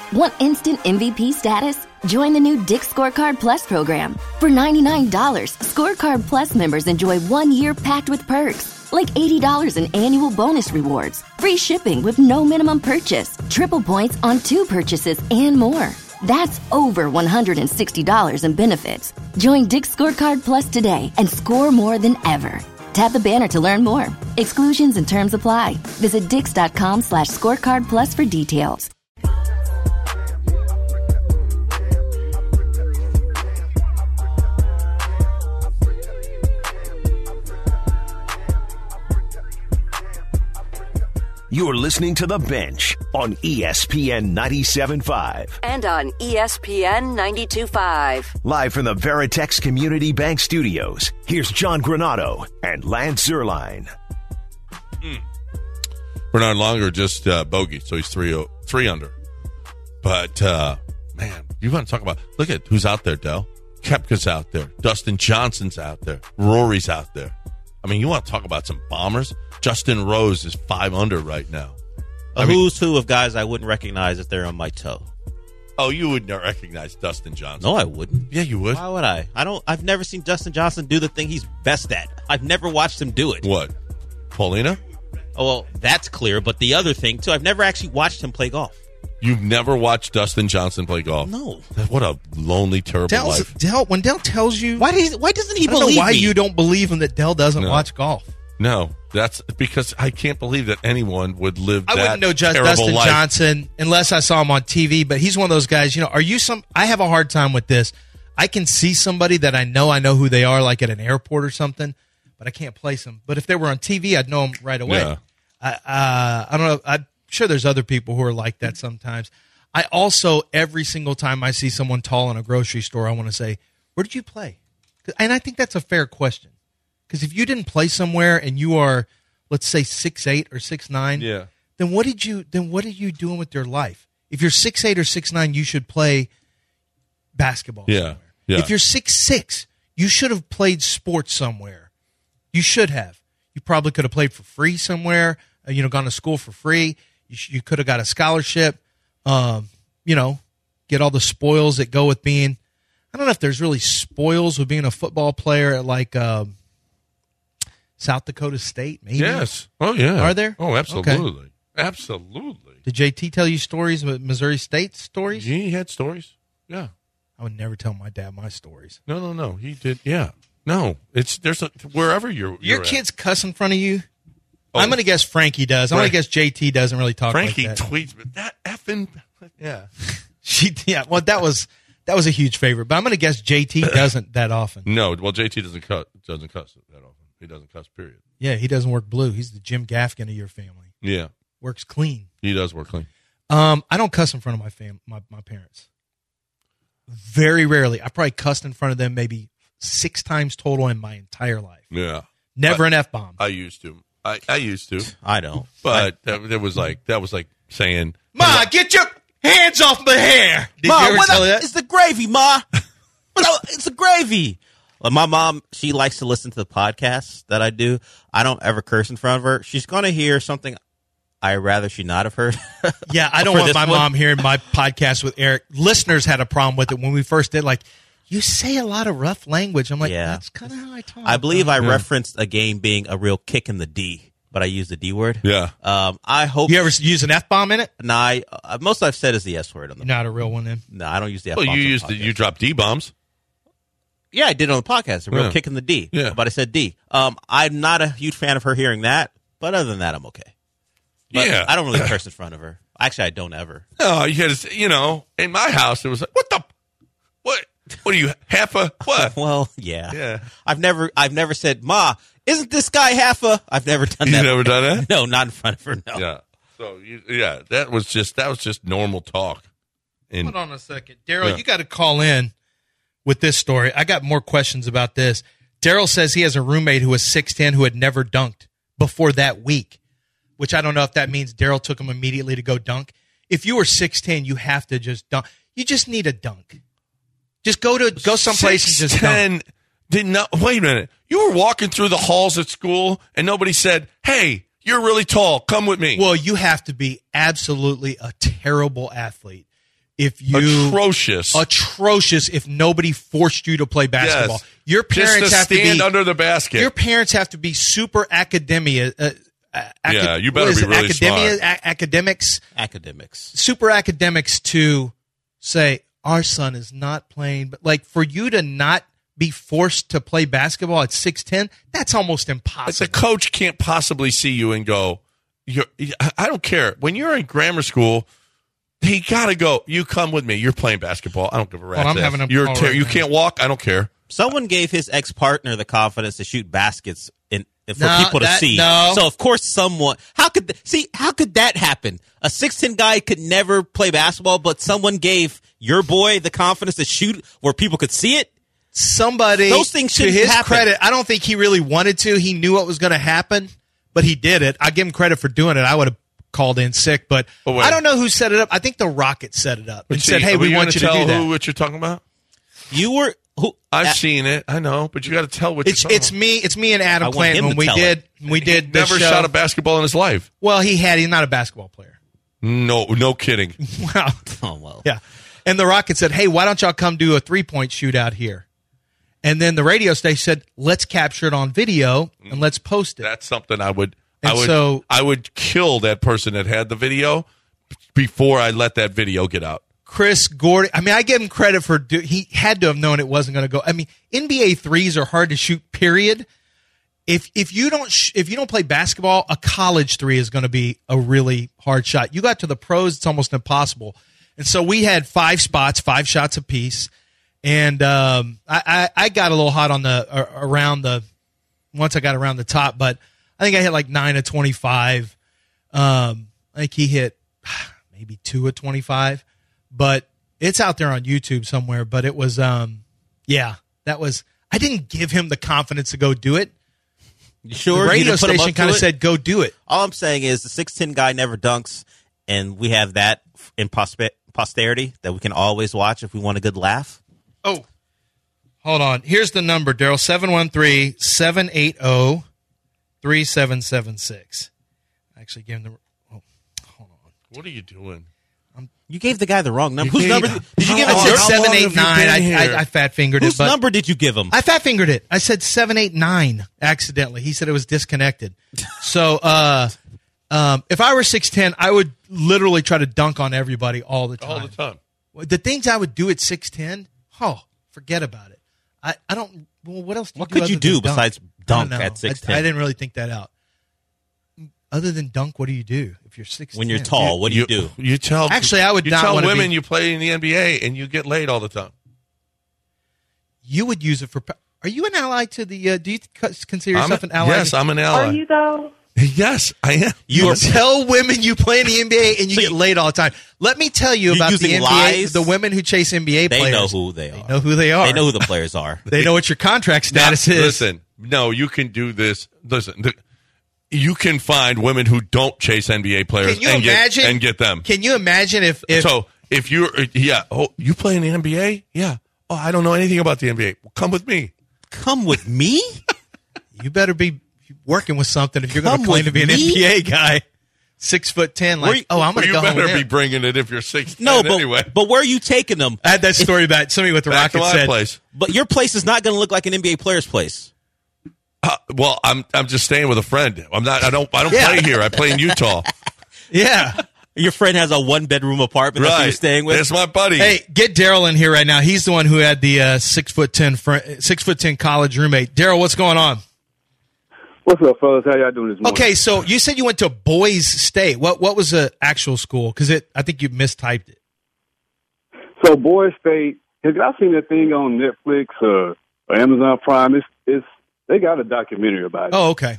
Want instant MVP status? Join the new Dick's Scorecard Plus program. For $99, Scorecard Plus members enjoy 1 year packed with perks, like $80 in annual bonus rewards, free shipping with no minimum purchase, triple points on 2 purchases, and more. That's over $160 in benefits. Join Dick's Scorecard Plus today and score more than ever. Tap the banner to learn more. Exclusions and terms apply. Visit dix.com/scorecard plus for details. You're listening to The Bench on ESPN 97.5. And on ESPN 92.5. Live from the Veritex Community Bank Studios, here's John Granato and Lance Zierlein. Bernard Longer just bogey, so he's 3 under. But, man, you want to talk about, look at who's out there, Del. Koepka's out there. Dustin Johnson's out there. Rory's out there. I mean, you want to talk about some bombers? Justin Rose is 5 under right now. Who's who of guys I wouldn't recognize if they're on my toe? Oh, you would not recognize Dustin Johnson. No, I wouldn't. Yeah, you would. Why would I? I've never seen Dustin Johnson do the thing he's best at. I've never watched him do it. What? Paulina? Oh, well, that's clear. But the other thing, too, I've never actually watched him play golf. You've never watched Dustin Johnson play golf? No. What a lonely, terrible life. When Dell tells you... Why doesn't he believe me? I don't know why you don't believe him that Dell doesn't watch golf. No, that's because I can't believe that anyone would live that I wouldn't know terrible Dustin life. Johnson unless I saw him on TV, but he's one of those guys, I have a hard time with this. I can see somebody that I know who they are, like at an airport or something, but I can't place them. But if they were on TV, I'd know them right away. Yeah. I don't know. I'm sure there's other people who are like that sometimes. I also, every single time I see someone tall in a grocery store, I want to say, where did you play? And I think that's a fair question. Because if you didn't play somewhere and you are, let's say, 6'8" or 6'9", then what are you doing with your life? If you're 6'8" or 6'9", you should play basketball somewhere. Yeah. If you're 6'6", you should have played sports somewhere. You should have. You probably could have played for free somewhere, gone to school for free. You could have got a scholarship, get all the spoils that go with being, I don't know if there's really spoils with being a football player at like South Dakota State, maybe? Yes. Oh, yeah. Are there? Oh, absolutely. Okay. Absolutely. Did JT tell you stories with Missouri State stories? He had stories. Yeah. I would never tell my dad my stories. No. He did. Yeah. No. Wherever you're Your kids at. cuss in front of you? Oh. I'm going to guess Frankie does. I'm going to guess JT doesn't really talk Frankie like that. tweets, but that effing. Yeah. Well, that was a huge favorite. But I'm going to guess JT doesn't that often. No. Well, JT doesn't cuss that often. He doesn't cuss, period. Yeah, he doesn't work blue. He's the Jim Gaffigan of your family. Yeah. Works clean. He does work clean. I don't cuss in front of my parents. Very rarely. I probably cussed in front of them maybe 6 times total in my entire life. Yeah. Never an F-bomb. I used to. I used to. I don't. But that was like saying, Ma, get your hands off my hair. Did Ma, you ever tell that? It's the gravy, Ma. It's the gravy. Well, my mom, she likes to listen to the podcasts that I do. I don't ever curse in front of her. She's going to hear something I'd rather she not have heard. Yeah, I don't want my mom hearing my podcast with Eric. Listeners had a problem with it when we first did. Like, you say a lot of rough language. I'm like, that's kind of how I talk. I believe I referenced a game being a real kick in the D, but I used the D word. Yeah. I hope. You ever use an F-bomb in it? No, most I've said is the S word on the. Not a real one then. No, I don't use the F-bomb. Well, you dropped D-bombs. Yeah, I did it on the podcast. A real kick in the D. Yeah. But I said D. I'm not a huge fan of her hearing that, but other than that, I'm okay. But yeah. I don't really curse in front of her. Actually, I don't ever. No, you had to, in my house, it was like, what are you, half a, what? Well, yeah. Yeah. I've never said, Ma, isn't this guy half a? I've never done that. You've never done that? No, not in front of her, no. Yeah. So, that was just normal talk. Hold on a second. Daryl, you got to call in with this story. I got more questions about this. Daryl says he has a roommate who was 6'10" who had never dunked before that week, which I don't know if that means Daryl took him immediately to go dunk. If you were 6'10", you have to just dunk. You just need a dunk. Just go someplace and just dunk. Wait a minute. You were walking through the halls at school and nobody said, hey, you're really tall. Come with me. Well, you have to be absolutely a terrible athlete if you atrocious if nobody forced you to play basketball. Yes. Your parents Just to have stand to be under the basket. Your parents have to be super academia. You better be really smart. Academics, super academics to say our son is not playing. But like for you to not be forced to play basketball at 6'10", that's almost impossible. The coach can't possibly see you and go, I don't care. When you're in grammar school, he got to go. You come with me. You're playing basketball. I don't give a rat's ass. You can't walk. I don't care. Someone gave his ex-partner the confidence to shoot baskets for people to see. No. So of course someone how could that happen? A 6'10" guy could never play basketball, but someone gave your boy the confidence to shoot where people could see it? Somebody, those things to his happen. credit, I don't think he really wanted to. He knew what was going to happen, but he did it. I give him credit for doing it. I would have called in sick, but I don't know who set it up. I think the Rockets set it up and said, "Hey, we want you to do that." What you're talking about? You were who? I've seen it. I know, but you got to tell what it's me and Adam Clanton when we did the never show. shot a basketball in his life. Well, he's not a basketball player. No kidding. Wow. Oh well. Yeah. And the Rockets said, "Hey, why don't y'all come do a 3-point shootout here?" And then the radio station said, "Let's capture it on video and let's post it." That's something I would kill that person that had the video before I let that video get out. Chris Gordon, I give him credit for he had to have known it wasn't going to go. NBA threes are hard to shoot, period. If you don't play basketball, a college three is going to be a really hard shot. You got to the pros, it's almost impossible. And so we had 5 spots, 5 shots apiece. And I got a little hot on once I got around the top, but I think I hit like 9 of 25. I think he hit maybe 2 of 25, but it's out there on YouTube somewhere. But it was, I didn't give him the confidence to go do it. You sure? The radio station kind of said, "Go do it." All I'm saying is the 6'10" guy never dunks, and we have that in posterity that we can always watch if we want a good laugh. Oh, hold on. Here's the number, Daryl, 713-780-3776. I actually gave him the hold on. What are you doing? You gave the guy the wrong number. Whose number did you give him? 789. I fat fingered it. Whose number did you give him? I fat fingered it. I said 789 accidentally. He said it was disconnected. So if I were 6'10", I would literally try to dunk on everybody all the time. All the time. The things I would do at 6'10", forget about it. I don't. Well, what else? What could you do besides dunk at 6'10"? I didn't really think that out. Other than dunk, what do you do if you're 6'10"? When you're tall, what do you do? You tell. Actually, I would you not tell want women you play in the NBA and you get laid all the time. You would use it for. Are you an ally to the? Do you consider yourself an ally? Yes, I'm an ally. Are you though? Yes, I am. You tell women you play in the NBA and you get laid all the time. Let me tell you about the NBA. Lies? The women who chase NBA players. They know who they are. They know who they are. They know who the players are. They know what your contract status is. Listen, no, you can do this. Listen, you can find women who don't chase NBA players and get them. Can you imagine if you're you play in the NBA? Yeah. Oh, I don't know anything about the NBA. Well, come with me. Come with me? You better be working with something if you're going to claim to be an NBA guy. 6'10", I'm going to go home. You better be bringing it if you're 6'10". No, anyway. But where are you taking them? I had that story about somebody with the Rockets said. Place. But your place is not going to look like an NBA player's place. Well, I'm just staying with a friend. I don't play here. I play in Utah. Yeah. Your friend has a 1-bedroom apartment that you're staying with. That's my buddy. Hey, get Daryl in here right now. He's the one who had the 6'10" college roommate. Daryl, what's going on? What's up, fellas? How y'all doing this morning? Okay, so you said you went to Boise State. What was the actual school? Because I think you mistyped it. So Boise State, have y'all seen that thing on Netflix or Amazon Prime? They got a documentary about it. Oh, okay.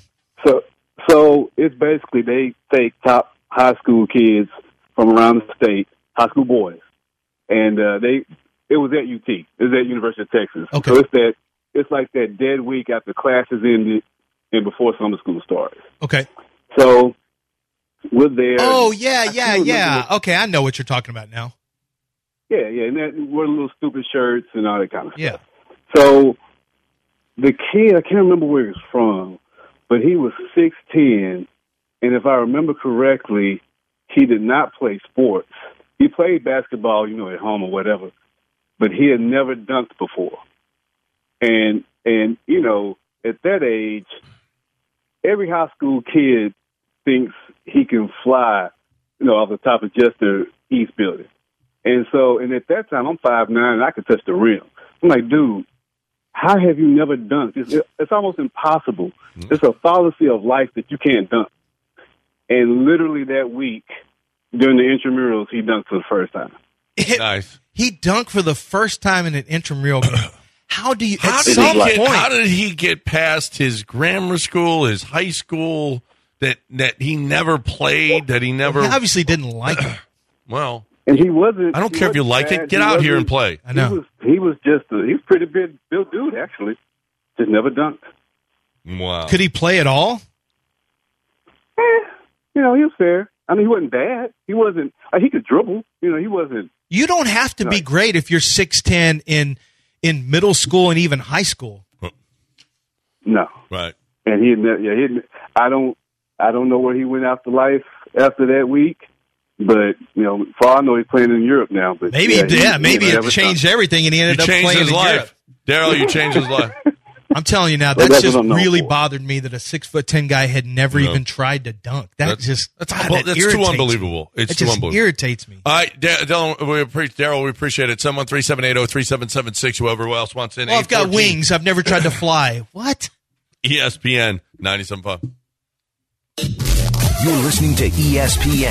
So it's basically they take top high school kids from around the state, high school boys, and it was at UT. It was at University of Texas. Okay. So it's like that dead week after classes ended and before summer school starts. Okay. So we're there. Oh, yeah. Okay, I know what you're talking about now. Yeah, and wear little stupid shirts and all that kind of stuff. Yeah. So the kid, I can't remember where he was from, but he was 6'10", and if I remember correctly, he did not play sports. he played basketball, at home or whatever, but he had never dunked before. And at that age, every high school kid thinks he can fly, off the top of just the East Building. And at that time, I'm 5'9", and I could touch the rim. I'm like, dude, how have you never dunked? It's almost impossible. It's a fallacy of life that you can't dunk. And literally that week, during the intramurals, he dunked for the first time. Nice. He dunked for the first time in an intramural game. How did he get past his grammar school, his high school, that he never played, that he never... He obviously didn't like it. Well... And he wasn't... I don't care if you like it. Get out here and play. I know. He was pretty big built dude, actually. Just never dunked. Wow. Could he play at all? He was fair. I mean, he wasn't bad. He wasn't... he could dribble. He wasn't... You don't have to be great if you're 6'10" in middle school and even high school. No. Right. And I don't know where he went after life after that week. But, for all I know, he's playing in Europe now. But maybe it changed everything, and he ended up playing his in life. Europe. Daryl, you changed his life. I'm telling you now, that's just really bothered me that a 6'10" guy had never even tried to dunk. That's too unbelievable. It's too unbelievable. Irritates me. All right, Daryl, we appreciate it. 713-780-3776. Whoever else wants in. Well, I've got wings. I've never tried to fly. What? ESPN 97.5. You're listening to ESPN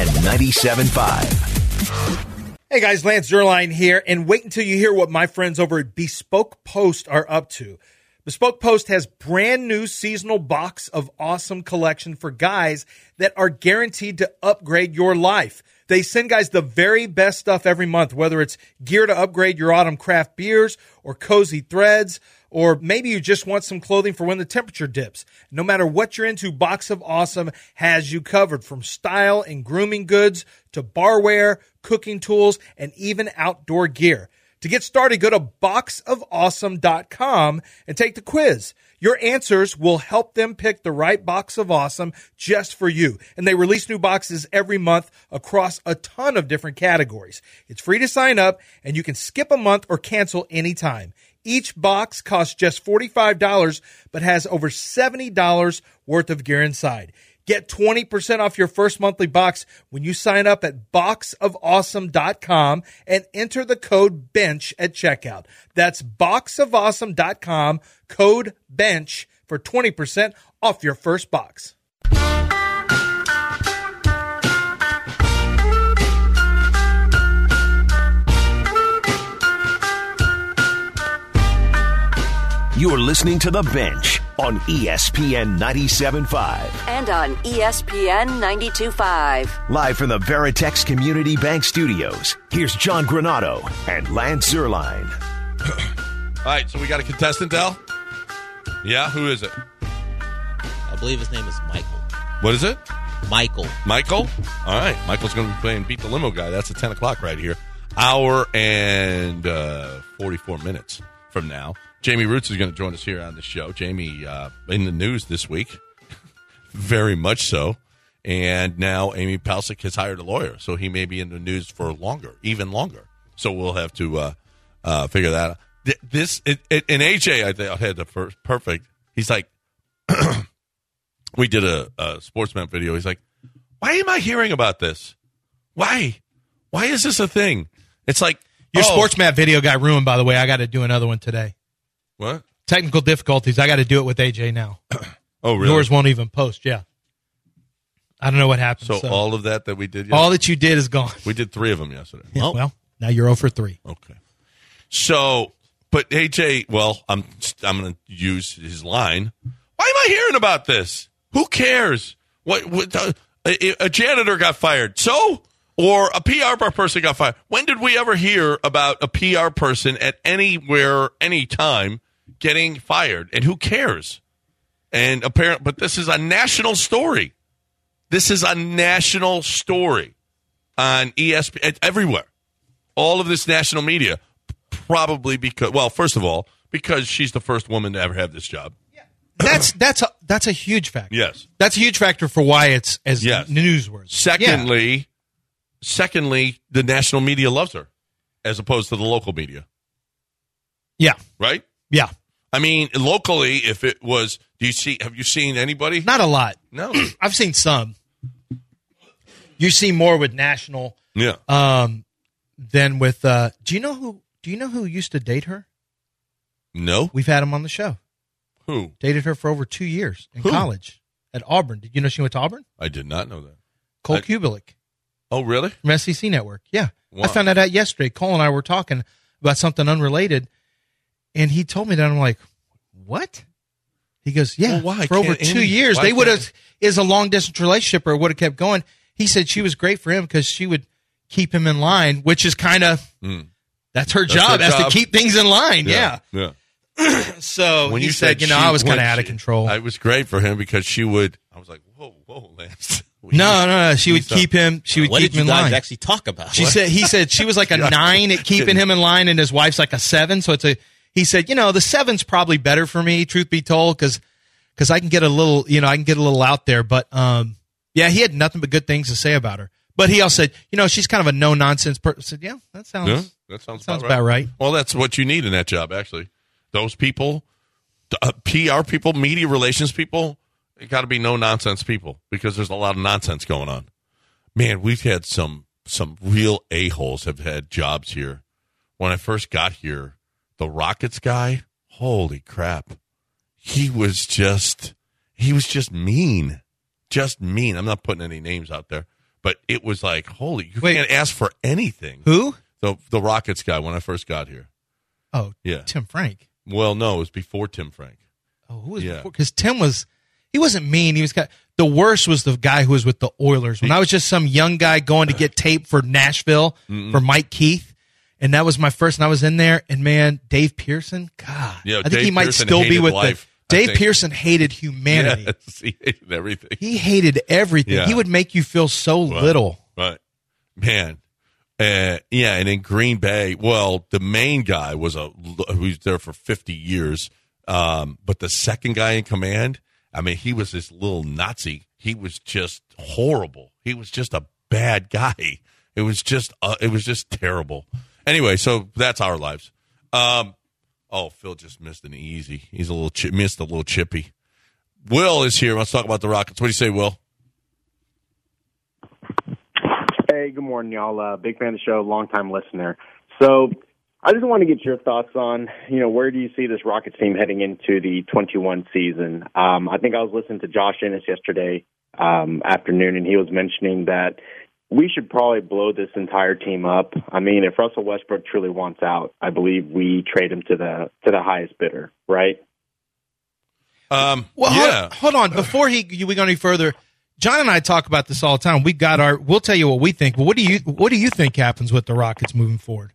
97.5. Hey guys, Lance Zierlein here, and wait until you hear what my friends over at Bespoke Post are up to. Bespoke Post has brand new seasonal box of awesome collection for guys that are guaranteed to upgrade your life. They send guys the very best stuff every month, whether it's gear to upgrade your autumn craft beers or cozy threads, or maybe you just want some clothing for when the temperature dips. No matter what you're into, Box of Awesome has you covered, from style and grooming goods to barware, cooking tools, and even outdoor gear. To get started, go to boxofawesome.com and take the quiz. Your answers will help them pick the right box of awesome just for you. And they release new boxes every month across a ton of different categories. It's free to sign up, and you can skip a month or cancel anytime. Each box costs just $45, but has over $70 worth of gear inside. Get 20% off your first monthly box when you sign up at boxofawesome.com and enter the code BENCH at checkout. That's boxofawesome.com, code BENCH for 20% off your first box. You're listening to The Bench on ESPN 97.5. And on ESPN 92.5. Live from the Veritex Community Bank Studios, here's John Granado and Lance Zierlein. All right, so we got a contestant, Al? Yeah, who is it? I believe his name is Michael. What is it? Michael? All right, Michael's going to be playing Beat the Limo Guy. That's at 10 o'clock right here. Hour and 44 minutes from now. Jamie Roots is going to join us here on the show. Jamie, in the news this week, very much so. And now Amy Palcic has hired a lawyer, so he may be in the news for even longer. So we'll have to figure that out. And AJ, I think, had the first perfect. He's like, we did a Sportsman video. He's like, why am I hearing about this? Why is this a thing? It's like, your Sportsman video got ruined, by the way. I got to do another one today. What? Technical difficulties. I got to do it with AJ now. Oh, really? Yours won't even post, yeah. I don't know what happened. So all of that we did yesterday? All that you did is gone. We did 3 of them yesterday. Yeah, well, now you're 0 for 3. Okay. So, but AJ, well, I'm going to use his line. Why am I hearing about this? Who cares? A janitor got fired. So? Or a PR person got fired. When did we ever hear about a PR person at anywhere, anytime, getting fired? And who cares? And apparently, but this is a national story. This is a national story on ESPN, everywhere. All of this national media, probably because, well, first of all, because she's the first woman to ever have this job. That's a huge factor. Yes. That's a huge factor for why it's as newsworthy. Secondly, secondly, the national media loves her as opposed to the local media. Yeah. Right? Yeah. I mean, locally, if it was, have you seen anybody? Not a lot. No. I've seen some. You see more with national than with do you know who used to date her? No. We've had him on the show. Who? Dated her for over 2 years in college at Auburn. Did you know she went to Auburn? I did not know that. Cole Kubelik Oh, really? from SEC Network. Yeah. Wow. I found that out yesterday. Cole and I were talking about something unrelated, and he told me that. I'm like, what? He goes, yeah, Well, why? for over Can't 2 any- years. why They would can't- have, is a long-distance relationship or would have kept going. He said she was great for him because she would keep him in line, which is kind of, that's her job, her has to job. keep things in line. Yeah. Yeah. So When he you said, she- I was kind of when out of she- control. I was great for him because she would, I was like, whoa, Lance. No. She would keep him. She would What keep did him you in guys line. actually talk about? He said she was like a 9 at keeping him in line, and his wife's like a 7. So he said, the 7's probably better for me, truth be told, because I can get a little, I can get a little out there. But yeah, he had nothing but good things to say about her. But he also said, she's kind of a no nonsense person. I said, yeah, that sounds about right. Well, that's what you need in that job, actually. Those people, PR people, media relations people, it got to be no nonsense people because there's a lot of nonsense going on. Man, we've had some real a-holes have had jobs here. When I first got here, the Rockets guy, holy crap. He was just mean. Just mean. I'm not putting any names out there, but it was like, holy, you can't ask for anything. Who? The Rockets guy when I first got here. Oh, Yeah. Tim Frank. Well, no, it was before Tim Frank. Oh, who was Yeah. before? Because Tim he wasn't mean. He was the worst was the guy who was with the Oilers. When I was just some young guy going to get tape for Nashville for Mike Keith, and that was my first, and I was in there, and man, Dave Pearson, God, Yeah, I think Dave he might Pearson still be hated with life, I Dave think. Pearson hated humanity. Yes, he hated everything. He hated everything. Yeah. He would make you feel so little. Right. Man. And in Green Bay, well, the main guy was who's there for 50 years. But the second guy in command, I mean, he was this little Nazi. He was just horrible. He was just a bad guy. It was just terrible. Anyway, so that's our lives. Phil just missed an easy. He's missed a little chippy. Will is here. Let's talk about the Rockets. What do you say, Will? Hey, good morning, y'all. Big fan of the show, long-time listener. So I just want to get your thoughts on, where do you see this Rockets team heading into the 21 season? I think I was listening to Josh Ennis yesterday afternoon, and he was mentioning that we should probably blow this entire team up. I mean, if Russell Westbrook truly wants out, I believe we trade him to the highest bidder, right? Well, yeah. hold on. Before we go any further, John and I talk about this all the time. We'll tell you what we think. But what do you think happens with the Rockets moving forward?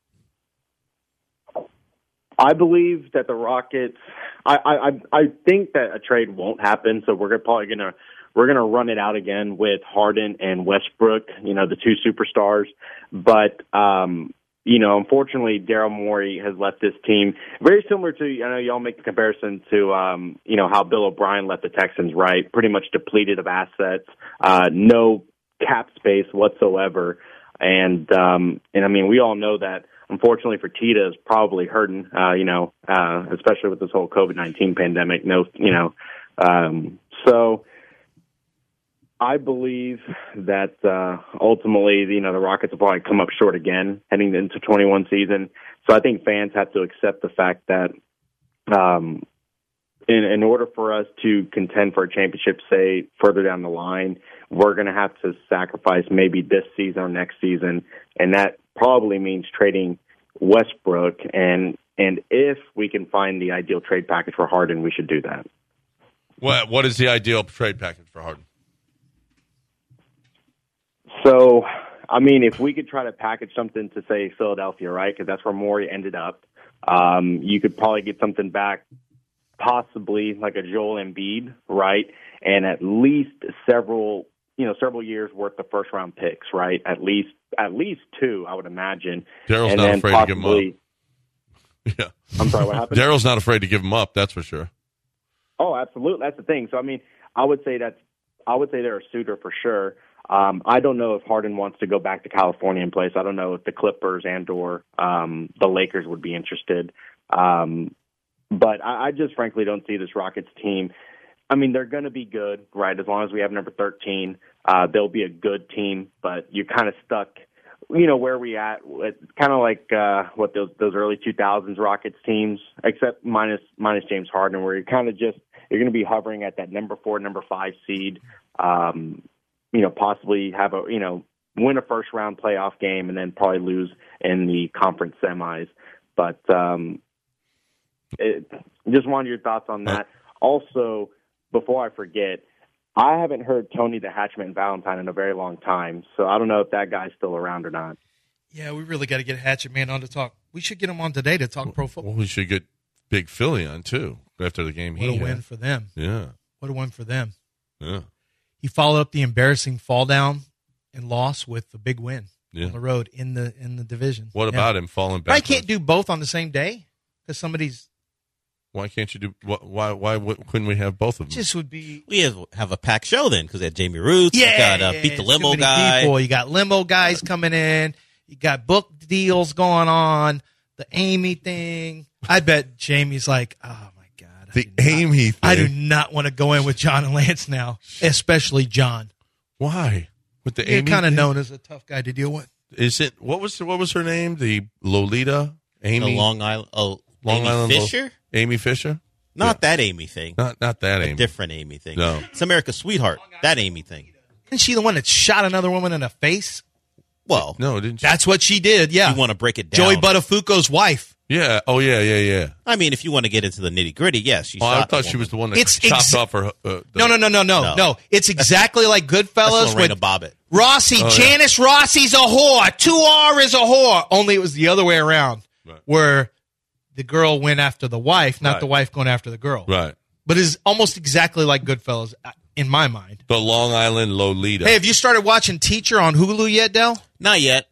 I believe that the Rockets. I think that a trade won't happen. So we're probably gonna run it out again with Harden and Westbrook. The two superstars. But unfortunately, Daryl Morey has left this team very similar to. I know y'all make the comparison to how Bill O'Brien left the Texans. Right, pretty much depleted of assets, no cap space whatsoever, and I mean we all know that. Unfortunately for Tita is probably hurting, especially with this whole COVID-19 pandemic. So I believe that ultimately, the Rockets will probably come up short again heading into 21 season. So I think fans have to accept the fact that in order for us to contend for a championship, say, further down the line, we're going to have to sacrifice maybe this season or next season, and that probably means trading Westbrook. And if we can find the ideal trade package for Harden, we should do that. What is the ideal trade package for Harden? So, I mean, if we could try to package something to, say, Philadelphia, right, because that's where Morey ended up, you could probably get something back, possibly like a Joel Embiid, right, and at least several years worth of first round picks, right? At least 2, I would imagine. Daryl's and not then afraid to give him up. Yeah. I'm sorry, what happened? Daryl's not afraid to give him up, that's for sure. Oh, absolutely. That's the thing. So, I mean, I would say they're a suitor for sure. I don't know if Harden wants to go back to California and play. So I don't know if the Clippers and/or the Lakers would be interested. But I just frankly don't see this Rockets team. I mean, they're going to be good, right? As long as we have number 13, they'll be a good team. But you're kind of stuck, where we at. It's kind of like what those early 2000s Rockets teams, except minus James Harden, where you're going to be hovering at that number 4, number 5 seed. Possibly have win a first round playoff game and then probably lose in the conference semis. But just wanted your thoughts on that. Also, before I forget, I haven't heard Tony the Hatchman Valentine in a very long time, so I don't know if that guy's still around or not. Yeah, we really got to get Hatchet Man on to talk. We should get him on today to talk pro football. Well, we should get Big Philly on, too, after the game. What a win for them. Yeah. What a win for them. Yeah. He followed up the embarrassing fall down and loss with a big win on the road in the division. What about him falling back? I can't do both on the same day because somebody's. Why can't you do? Why couldn't we have both of them? Just would be. We have a packed show then because they had Jamie Roots. Yeah, you got Beat the Limo too many guy. People. You got limo guys coming in. You got book deals going on. The Amy thing. I bet Jamie's like, oh my god. The Amy thing. I do not want to go in with John and Lance now, especially John. Why? With the You're Amy kind of thing? known as a tough guy to deal with. Is it what was her name? The Lolita Amy. The Long Island. Oh, Long Amy Island Fisher. Amy Fisher. Not that Amy thing. Not that Amy. Different Amy thing. No. It's America's Sweetheart. That Amy thing. Isn't she the one that shot another woman in the face? Well, No, didn't she? That's what she did. Yeah, you want to break it down. Joey Buttafuoco's wife. Yeah. Oh yeah. I mean, if you want to get into the nitty gritty, yes, she Oh, shot I thought the she was the woman. one that It's chopped off her. No. It's exactly like Goodfellas That's Lorena with Bobbitt. Rossi. Oh, yeah. Janice Rossi's a whore. 2R is a whore. Only it was the other way around, Right. where the girl went after the wife, not Right. the wife going after the girl. Right. But it's almost exactly like Goodfellas in my mind. The Long Island Lolita. Hey, have you started watching Teacher on Hulu yet, Del? Not yet.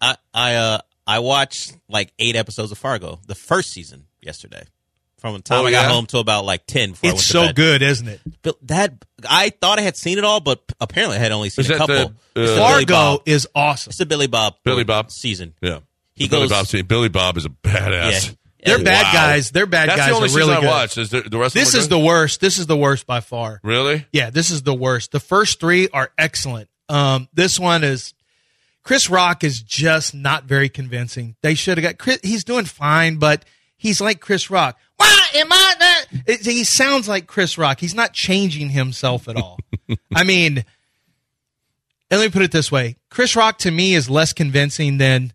I watched like 8 episodes of Fargo, the first season, yesterday. From the time I got home to about like 10 before I went It's to so bed. good, isn't it? But I thought I had seen it all, but apparently I had only seen Is a that couple. the, It's the Billy Fargo Bob. is awesome. It's the Billy Bob. Billy Bob season. Yeah. He Billy goes. Bob. See, Billy Bob is a badass. Yeah. They're bad Wow. guys. They're bad That's guys. the only are really season good. I watched. Is the rest This of them is the worst. This is the worst by far. Really? Yeah, this is the worst. The first 3 are excellent. This one is Chris Rock is just not very convincing. They should have got Chris. He's doing fine, but he's like Chris Rock. Why am I not? He sounds like Chris Rock. He's not changing himself at all. I mean, and let me put it this way: Chris Rock to me is less convincing than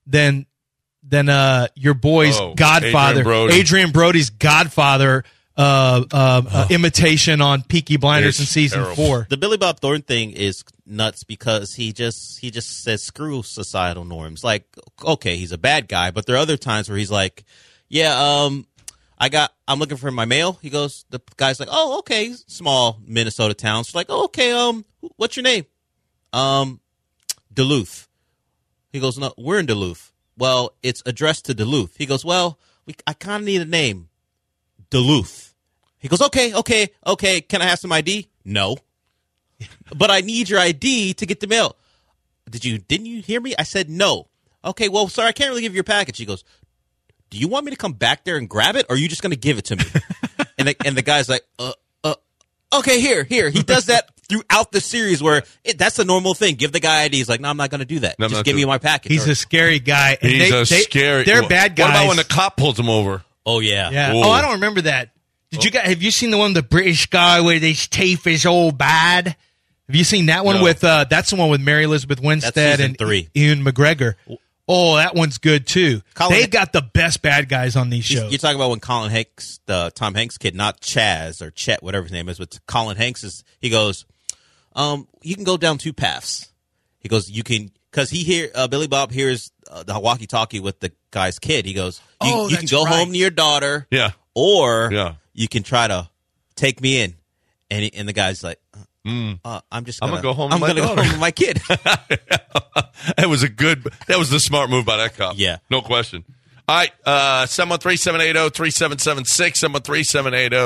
your boy's Godfather, Adrian Brody's Godfather imitation on Peaky Blinders in season terrible. 4. The Billy Bob Thornton thing is nuts because he just says screw societal norms. Like, okay, he's a bad guy, but there are other times where he's like, yeah, I'm looking for my mail. He goes, the guy's like, oh, okay, small Minnesota town. She's like, oh, okay, what's your name? Duluth. He goes, no, we're in Duluth. Well, it's addressed to Duluth. He goes, well, I kind of need a name. Duluth. He goes, okay. Can I have some ID? No. But I need your ID to get the mail. Didn't you hear me? I said no. Okay, well, sorry, I can't really give you your package. He goes, do you want me to come back there and grab it, or are you just going to give it to me? and the guy's like, okay, here. He does that throughout the series where that's a normal thing. Give the guy ID. He's like, no, I'm not going to do that. No, just give me my package. He's a scary guy. And scary. They're bad guys. What about when the cop pulls him over? Oh, yeah. Yeah. Ooh. Oh, I don't remember that. Have you seen the one, the British guy where his teeth is all bad? Have you seen that one No. with, that's the one with Mary Elizabeth Winstead season and 3. Ian McGregor. Oh, that one's good too. Colin- They've got the best bad guys on these shows. You're talking about when Colin Hanks, the Tom Hanks kid, not Chaz or Chet, whatever his name is, but Colin Hanks he goes, you can go down 2 paths. He goes, you can, because Billy Bob hears the walkie-talkie with the guy's kid. He goes, you can that's go right. home to your daughter, Yeah. or you can try to take me in. And the guy's like, I'm just I'm gonna gonna go home to I'm my gonna go daughter." home with my kid. That was the smart move by that cop. Yeah. No question. All right, 713-780-3776,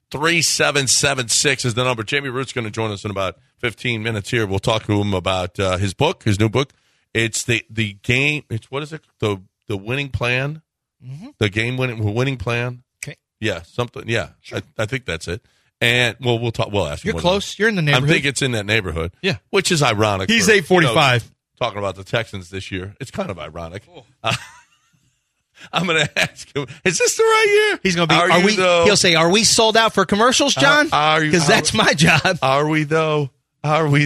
3776 is the number. Jamie Root's going to join us in about 15 minutes here. We'll talk to him about his book, his new book. It's the game. It's what is it? The winning plan. Mm-hmm. The game winning plan. Okay. Yeah, something. Yeah, sure. I think that's it. And we'll talk. We'll ask. You're close. You're in the neighborhood. I think it's in that neighborhood. Yeah, which is ironic. He's 845. Talking about the Texans this year, it's kind of ironic. I'm going to ask him, is this the right year? He's going to be, he'll say, are we sold out for commercials, John? Because that's my job. Are we, though? We'll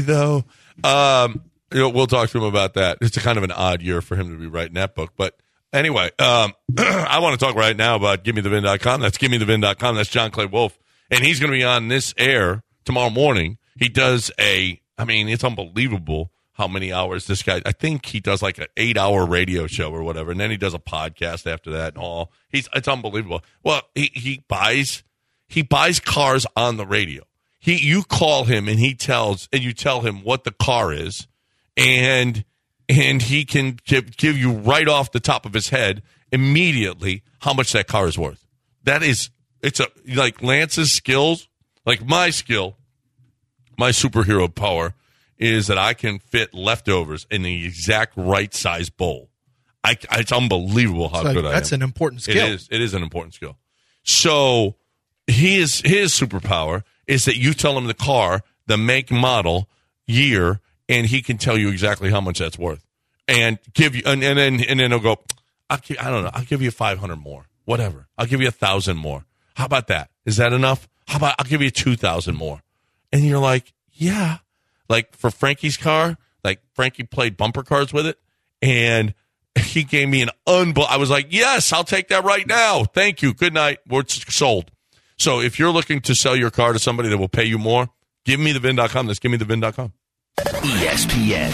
talk to him about that. It's a kind of an odd year for him to be writing that book. But anyway, I want to talk right now about GiveMeTheVin.com. That's GiveMeTheVin.com. That's John Clay Wolf. And he's going to be on this air tomorrow morning. He does it's unbelievable how many hours this guy, I think he does like an 8-hour radio show or whatever, and then he does a podcast after that and all. It's unbelievable. Well, he buys cars on the radio. You call him and you tell him what the car is, and he can give you right off the top of his head immediately how much that car is worth. It's like Lance's skills, like my skill, my superhero power is that I can fit leftovers in the exact right size bowl. It's unbelievable how good I am. That's an important skill. It is an important skill. So his superpower is that you tell him the car, the make, model, year, and he can tell you exactly how much that's worth, and give you, and then he'll go, I don't know, I'll give you 500 more, whatever. I'll give you 1,000 more. How about that? Is that enough? How about I'll give you 2,000 more? And you're like, yeah. Like for Frankie's car, like Frankie played bumper cars with it, and he gave me I was like, yes, I'll take that right now. Thank you. Good night. We're sold. So if you're looking to sell your car to somebody that will pay you more, GiveMeTheVin.com. That's GiveMeTheVin.com. ESPN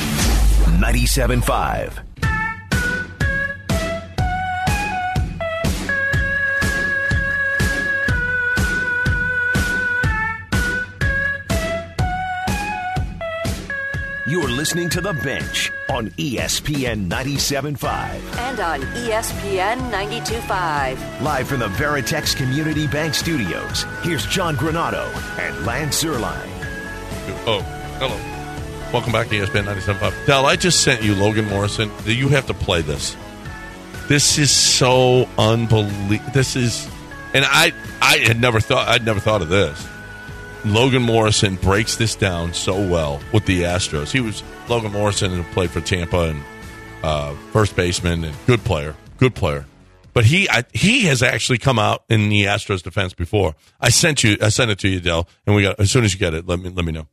97.5. You're listening to The Bench on ESPN 97.5. And on ESPN 92.5. Live from the Veritex Community Bank Studios, here's John Granado and Lance Zierlein. Oh, hello. Welcome back to ESPN 97.5. Del, I just sent you Logan Morrison. You have to play this. This is so unbelievable. This is, and I'd never thought of this. Logan Morrison breaks this down so well with the Astros. Logan Morrison who played for Tampa and first baseman and good player. But he has actually come out in the Astros defense before. I sent it to you, Del, and as soon as you get it, let me know.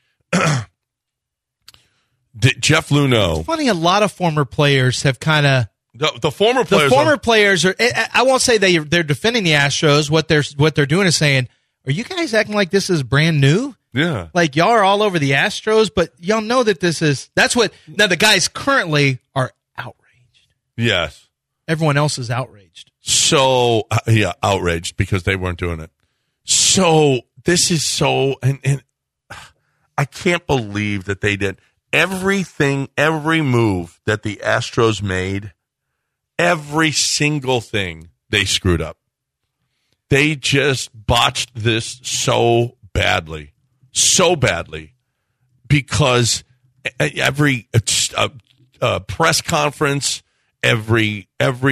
Jeff Luhnow. It's funny, a lot of former players have kind of the former players are. I won't say they're defending the Astros. What they're doing is saying, are you guys acting like this is brand new? Yeah. Like y'all are all over the Astros, but y'all know that now the guys currently are outraged. Yes. Everyone else is outraged. So, outraged because they weren't doing it. So, this is and I can't believe that they did every move that the Astros made, every single thing they screwed up. They just botched this so badly because every press conference, every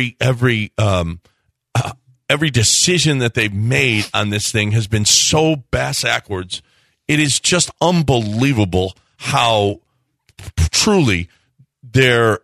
decision that they've made on this thing has been so bass-ackwards. It is just unbelievable how truly their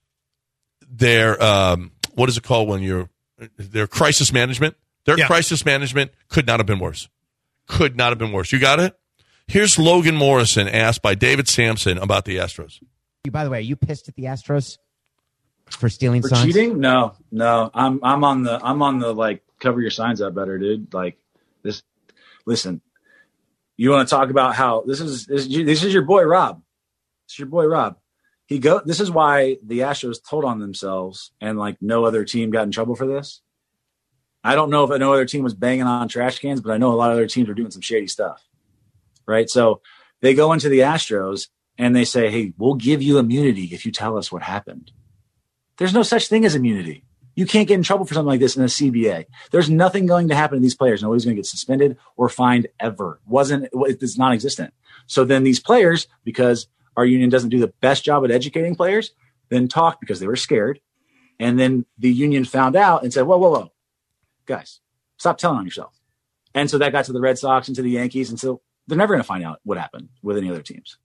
what is it called when their crisis management. Crisis management could not have been worse. Could not have been worse. You got it? Here's Logan Morrison asked by David Sampson about the Astros. By the way, are you pissed at the Astros for stealing for signs? Cheating? No. I'm on the like cover your signs up better, dude. Like this. Listen, you want to talk about how this is your boy Rob. It's your boy Rob. This is why the Astros told on themselves, and like no other team got in trouble for this. I don't know if no other team was banging on trash cans, but I know a lot of other teams are doing some shady stuff, right? So they go into the Astros and they say, hey, we'll give you immunity if you tell us what happened. There's no such thing as immunity. You can't get in trouble for something like this in the CBA. There's nothing going to happen to these players. Nobody's going to get suspended or fined ever. It's non-existent. So then these players, because our union doesn't do the best job at educating players, then talk because they were scared. And then the union found out and said, whoa, guys, stop telling on yourself. And so that got to the Red Sox and to the Yankees. And so they're never going to find out what happened with any other teams.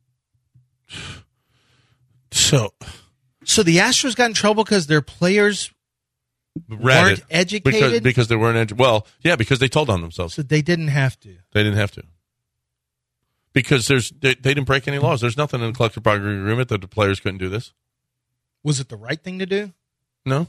So the Astros got in trouble because their players weren't educated? Because they weren't well, yeah, because they told on themselves. So they didn't have to. They didn't have to. Because they didn't break any laws. There's nothing in the collective bargaining agreement that the players couldn't do this. Was it the right thing to do? No,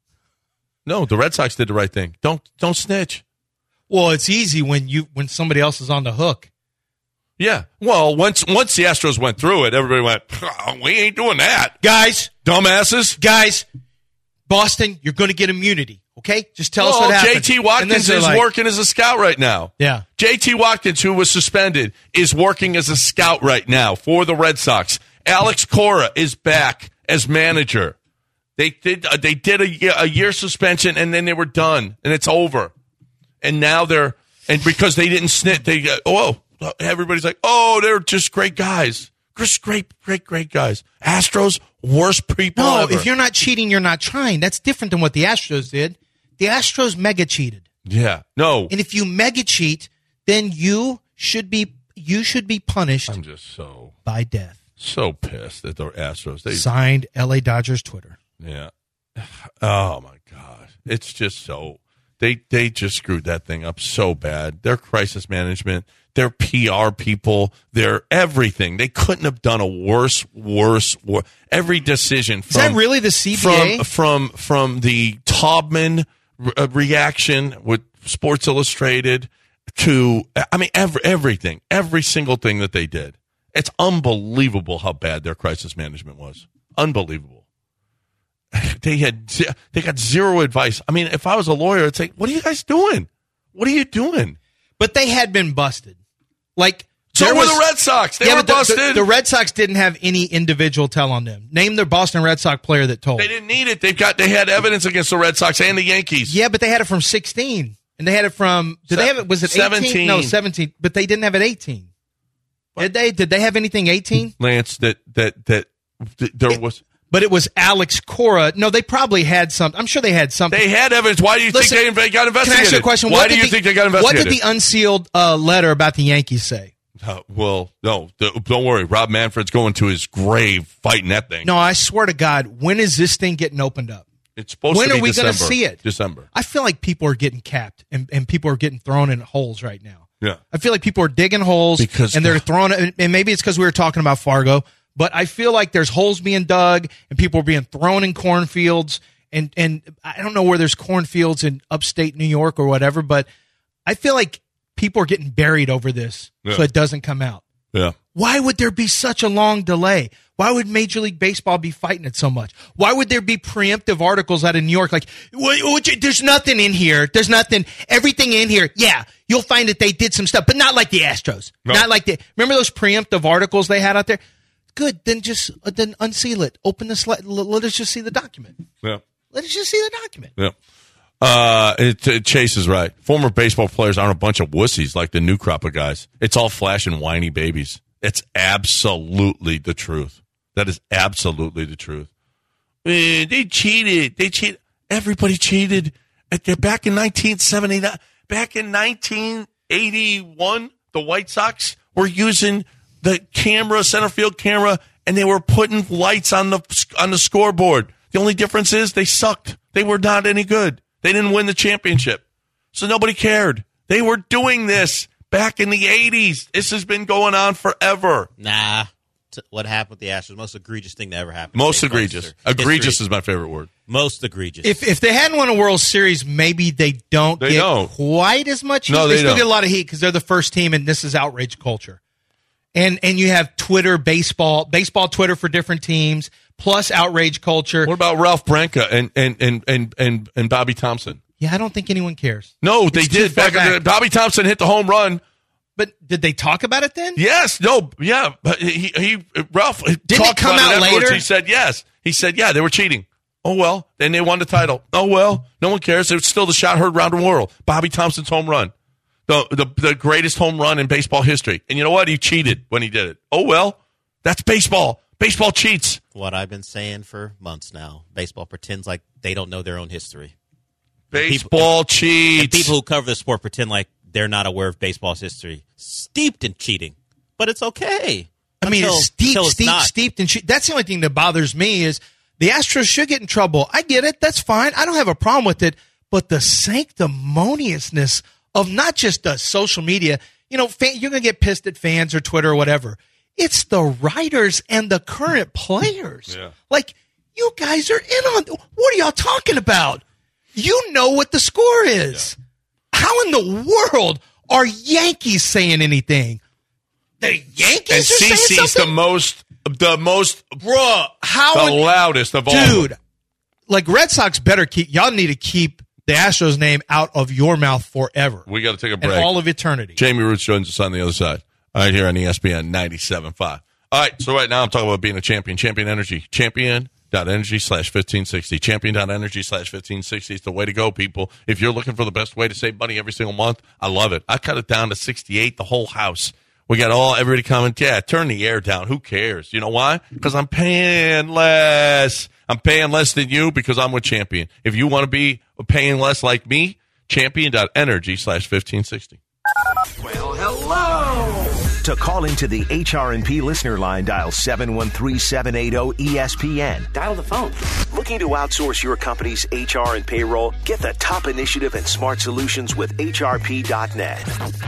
the Red Sox did the right thing. Don't snitch. Well, it's easy when somebody else is on the hook. Yeah. Well, once the Astros went through it, everybody went, oh, we ain't doing that. Guys. Dumbasses. Guys, Boston, you're going to get immunity, okay? Just tell us what happened. JT Watkins is working as a scout right now. Yeah. JT Watkins, who was suspended, is working as a scout right now for the Red Sox. Alex Cora is back as manager. They did a year suspension, and then they were done, and it's over. And now because they didn't snitch, everybody's like, oh, they're just great guys. Just great guys. Astros, worst people ever. If you're not cheating, you're not trying. That's different than what the Astros did. The Astros mega cheated. Yeah. No. And if you mega cheat, then you should be punished. I'm just by death. So pissed at the Astros. Signed LA Dodgers Twitter. Yeah. Oh my God. It's just so they just screwed that thing up so bad. Their crisis management, their PR people, their everything. They couldn't have done a worse. Every decision. Is that really the CBA? From the Taubman reaction with Sports Illustrated to, everything. Every single thing that they did. It's unbelievable how bad their crisis management was. Unbelievable. They got zero advice. I mean, if I was a lawyer, I'd say, what are you guys doing? What are you doing? But they had been busted. So were the Red Sox. They were busted. The Red Sox didn't have any individual tell on them. Name their Boston Red Sox player that told. They didn't need it. They had evidence against the Red Sox and the Yankees. Yeah, but they had it from 16. And they had it from, was it 18? No, 17. But they didn't have it 18. What? Did they have anything 18? Lance, there was. But it was Alex Cora. No, they probably had something. I'm sure they had something. They had evidence. Why do you think they got investigated? Can I ask you a question? Why do you think they got investigated? What did the unsealed letter about the Yankees say? Well, no, don't worry. Rob Manfred's going to his grave fighting that thing. No, I swear to God, when is this thing getting opened up? It's supposed to be December. When are we going to see it? December. I feel like people are getting capped and people are getting thrown in holes right now. Yeah. I feel like people are digging holes and they're throwing it. And maybe it's because we were talking about Fargo. But I feel like there's holes being dug and people are being thrown in cornfields. And I don't know where there's cornfields in upstate New York or whatever, but I feel like people are getting buried over this so it doesn't come out. Yeah. Why would there be such a long delay? Why would Major League Baseball be fighting it so much? Why would there be preemptive articles out of New York like, there's nothing in here. There's nothing. Everything in here. Yeah, you'll find that they did some stuff, but not like the Astros. No. Not like remember those preemptive articles they had out there? Good, then then unseal it. Open the slide. Let us just see the document. Yeah. Let us just see the document. Yeah. Chase is right. Former baseball players aren't a bunch of wussies like the new crop of guys. It's all flash and whiny babies. It's absolutely the truth. That is absolutely the truth. They cheated. Everybody cheated. Back in 1979, back in 1981, the White Sox were using the center field camera, and they were putting lights on the scoreboard. The only difference is they sucked. They were not any good. They didn't win the championship. So nobody cared. They were doing this back in the 80s. This has been going on forever. Nah. What happened with the Astros? Most egregious thing that ever happened. Most egregious. Egregious is my favorite word. Most egregious. If they hadn't won a World Series, maybe they don't get quite as much heat. No, they still don't get a lot of heat because they're the first team, and this is outrage culture. And you have Twitter, baseball Twitter for different teams, plus outrage culture. What about Ralph Branca and Bobby Thompson? Yeah, I don't think anyone cares. No, they did. Bobby Thompson hit the home run. But did they talk about it then? Yes. No. Yeah. But Ralph didn't talked it come about out it afterwards. later? He said yes. He said, yeah, they were cheating. Oh, well. And they won the title. Oh, well. No one cares. It's still the shot heard around the world. Bobby Thompson's home run. The greatest home run in baseball history. And you know what? He cheated when he did it. Oh, well. That's baseball. Baseball cheats. What I've been saying for months now. Baseball pretends like they don't know their own history. Baseball cheats. And people who cover the sport pretend like they're not aware of baseball's history. Steeped in cheating. But it's okay. I mean, it's steeped in cheating. That's the only thing that bothers me is the Astros should get in trouble. I get it. That's fine. I don't have a problem with it. But the sanctimoniousness of not just the social media, you're going to get pissed at fans or Twitter or whatever. It's the writers and the current players. Yeah. Like, you guys are in on, what are y'all talking about? You know what the score is. Yeah. How in the world are Yankees saying anything? The Yankees and are saying something? CC's the most, bruh, the loudest of all. Dude, like Red Sox better y'all need to keep the Astros name out of your mouth forever. We got to take a break. And all of eternity. Jamie Roots joins us on the other side. All right, here on ESPN 97.5. All right, so right now I'm talking about being a champion. Champion Energy. Champion.energy/1560. Champion.energy/1560 is the way to go, people. If you're looking for the best way to save money every single month, I love it. I cut it down to 68, the whole house. We got everybody comment, yeah, turn the air down. Who cares? You know why? Because I'm paying less. I'm paying less than you because I'm with Champion. If you want to be paying less like me, champion.energy/1560. Well, hello. To call into the HRNP listener line, dial 713-780-ESPN. Dial the phone. Looking to outsource your company's HR and payroll? Get the top initiative and smart solutions with HRP.net.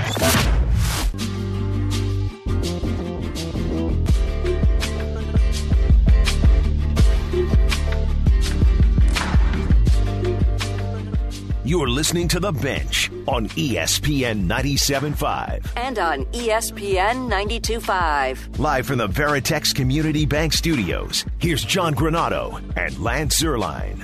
You're listening to The Bench on ESPN 97.5. And on ESPN 92.5. Live from the Veritex Community Bank Studios, here's John Granado and Lance Zierlein.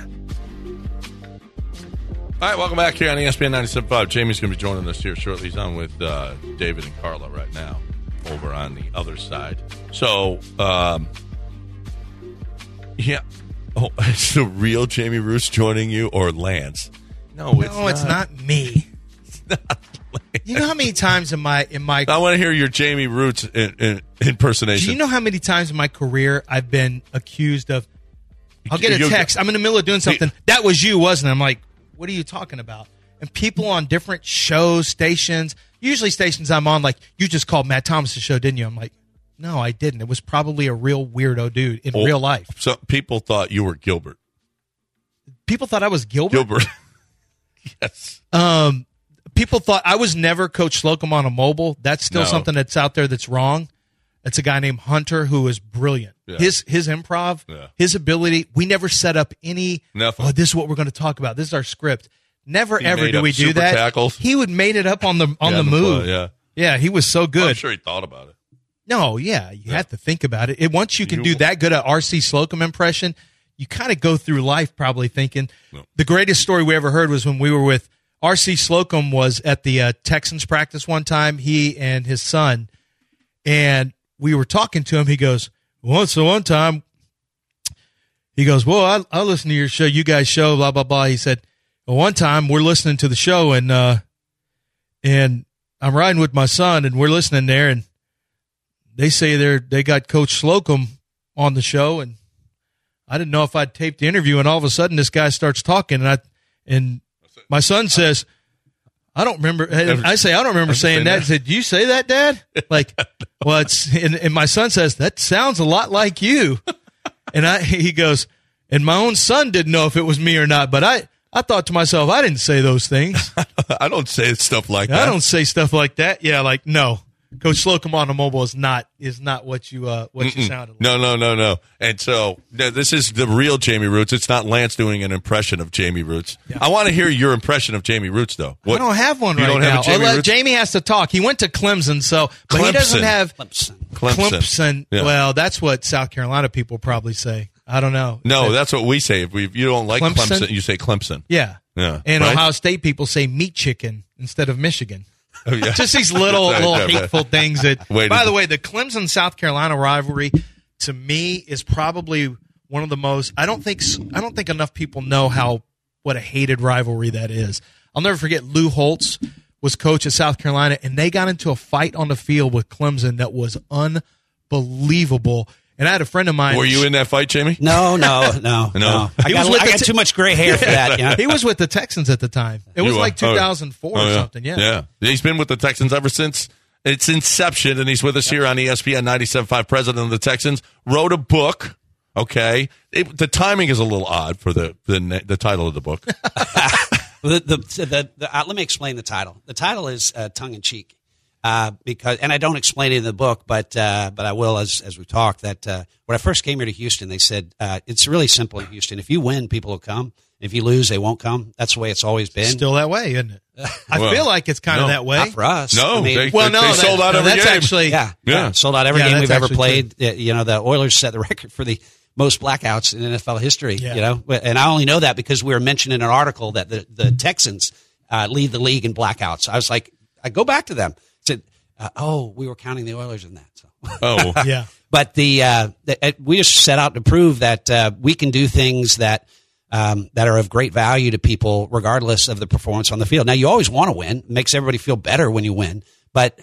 All right, welcome back here on ESPN 97.5. Jamie's going to be joining us here shortly. He's on with David and Carla right now over on the other side. So, yeah. Oh, is the real Jamie Roos joining you or Lance? No, it's not me. It's not you know how many times in my I want to hear your Jamie Roots impersonation. Do you know how many times in my career I've been accused of I'll get a text, I'm in the middle of doing something, that was you, wasn't it? I'm like, what are you talking about? And people on different shows, stations, usually stations I'm on, like, you just called Matt Thomas' show, didn't you? I'm like, no, I didn't. It was probably a real weirdo dude in real life. So people thought you were Gilbert. People thought I was Gilbert? Yes. People thought I was never Coach Slocum on a mobile. That's still something that's out there that's wrong. It's a guy named Hunter who is brilliant. Yeah. His improv, his ability. We never set up any. Nothing. Oh, this is what we're going to talk about. This is our script. Never ever do we do that. Tackles. He would made it up on the move. Yeah, he was so good. Well, I'm sure he thought about it. No, you have to think about it. Once you can do that good at R.C. Slocum impression, you kind of go through life probably thinking. The greatest story we ever heard was when we were with R.C. Slocum was at the Texans practice one time, he and his son, and we were talking to him. He goes, one time, he goes, well, I listen to your show, you guys show, blah, blah, blah. He said, well, one time we're listening to the show, and I'm riding with my son, and we're listening there, and they say they got Coach Slocum on the show, and I didn't know if I'd taped the interview, and all of a sudden this guy starts talking, and my son says, I don't remember. I say, I don't remember saying that. He said, "Do you say that, Dad?" Like, well, and my son says, that sounds a lot like you. And he goes, and my own son didn't know if it was me or not, but I thought to myself, I didn't say those things. I don't say stuff like that. I don't say stuff like that. Yeah, like, no. Coach Slocum on the mobile is not what you sounded like. No. And so this is the real Jamie Roots. It's not Lance doing an impression of Jamie Roots. Yeah. I want to hear your impression of Jamie Roots, though. I don't have one right now. Jamie has to talk. He went to Clemson, but he doesn't have Clemson. Yeah. Well, that's what South Carolina people probably say. I don't know. No, that's what we say. If you don't like Clemson, you say Clemson. Yeah. And right? Ohio State people say meat chicken instead of Michigan. Oh, yeah. Just these little hateful things that, by the way, the Clemson-South Carolina rivalry, to me, is probably one of the most. I don't think enough people know what a hated rivalry that is. I'll never forget Lou Holtz was coach at South Carolina, and they got into a fight on the field with Clemson that was unbelievable. And I had a friend of mine. Were you in that fight, Jamie? No. I got too much gray hair for that. You know? He was with the Texans at the time. It was like 2004 or something. Yeah. He's been with the Texans ever since its inception, and he's with us here on ESPN 97.5. President of the Texans wrote a book. Okay, the timing is a little odd for the title of the book. Let me explain the title. The title is tongue in cheek. Because, and I don't explain it in the book, but I will as we talk. That when I first came here to Houston, they said it's really simple in Houston. If you win, people will come. If you lose, they won't come. That's the way it's always been. Still that way, isn't it? I feel like it's kind of that way. Not for us. No, I mean, they sold out every game. Actually, sold out every game we've ever played. You know, the Oilers set the record for the most blackouts in NFL history. Yeah. You know, and I only know that because we were mentioned in an article that the Texans lead the league in blackouts. I was like, I go back to them. Said, we were counting the Oilers in that. So. Oh, yeah. But we just set out to prove that we can do things that are of great value to people, regardless of the performance on the field. Now, you always want to win; it makes everybody feel better when you win. But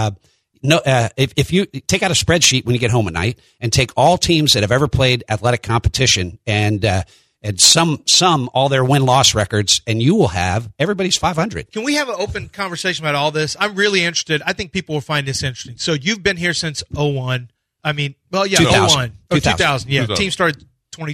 if you take out a spreadsheet when you get home at night and take all teams that have ever played athletic competition and some all their win-loss records, and you will have everybody's 500. Can we have an open conversation about all this? I'm really interested. I think people will find this interesting. So you've been here since 01. I mean, 2000. 2000. Yeah, 2000. team started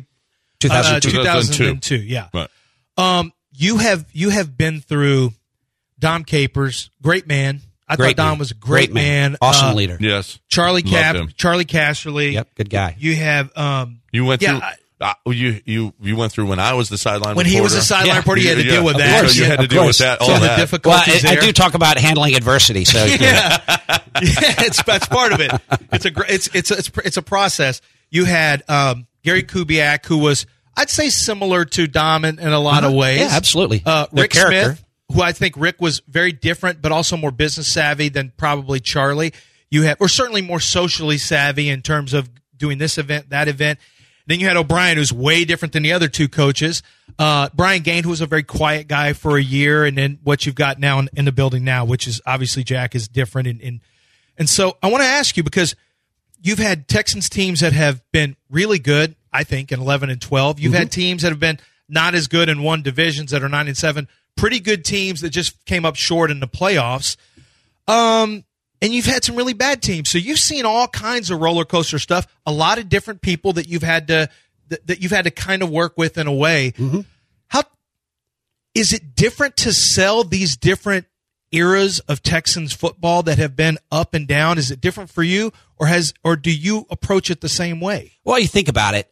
2002. Yeah. Right. You have been through Dom Capers, great man. I thought Dom was a great man, awesome leader. Yes, Charlie Casserly. Yep, good guy. You have you went through. You went through when I was the sideline when reporter. he was the sideline reporter. You had to deal with that. So you had to deal with that. All the that. difficulties I do talk about handling adversity. So that's part of it. It's a process. You had Gary Kubiak, who was, I'd say, similar to Dom in a lot of ways. Yeah, absolutely. Rick Smith, who I think Rick was very different, but also more business savvy than probably Charlie. Or certainly more socially savvy in terms of doing this event, that event. Then you had O'Brien, who's way different than the other two coaches. Brian Gain, who was a very quiet guy for a year, and then what you've got now in the building now, which is obviously Jack is different. And so I want to ask you, because you've had Texans teams that have been really good, I think, in 11 and 12. You've had teams that have been not as good and won divisions that are 9 and 7. Pretty good teams that just came up short in the playoffs. And you've had some really bad teams. So you've seen all kinds of roller coaster stuff, a lot of different people that you've had to kind of work with in a way. Mm-hmm. How is it different to sell these different eras of Texans football that have been up and down? Is it different for you, or do you approach it the same way? Well, you think about it.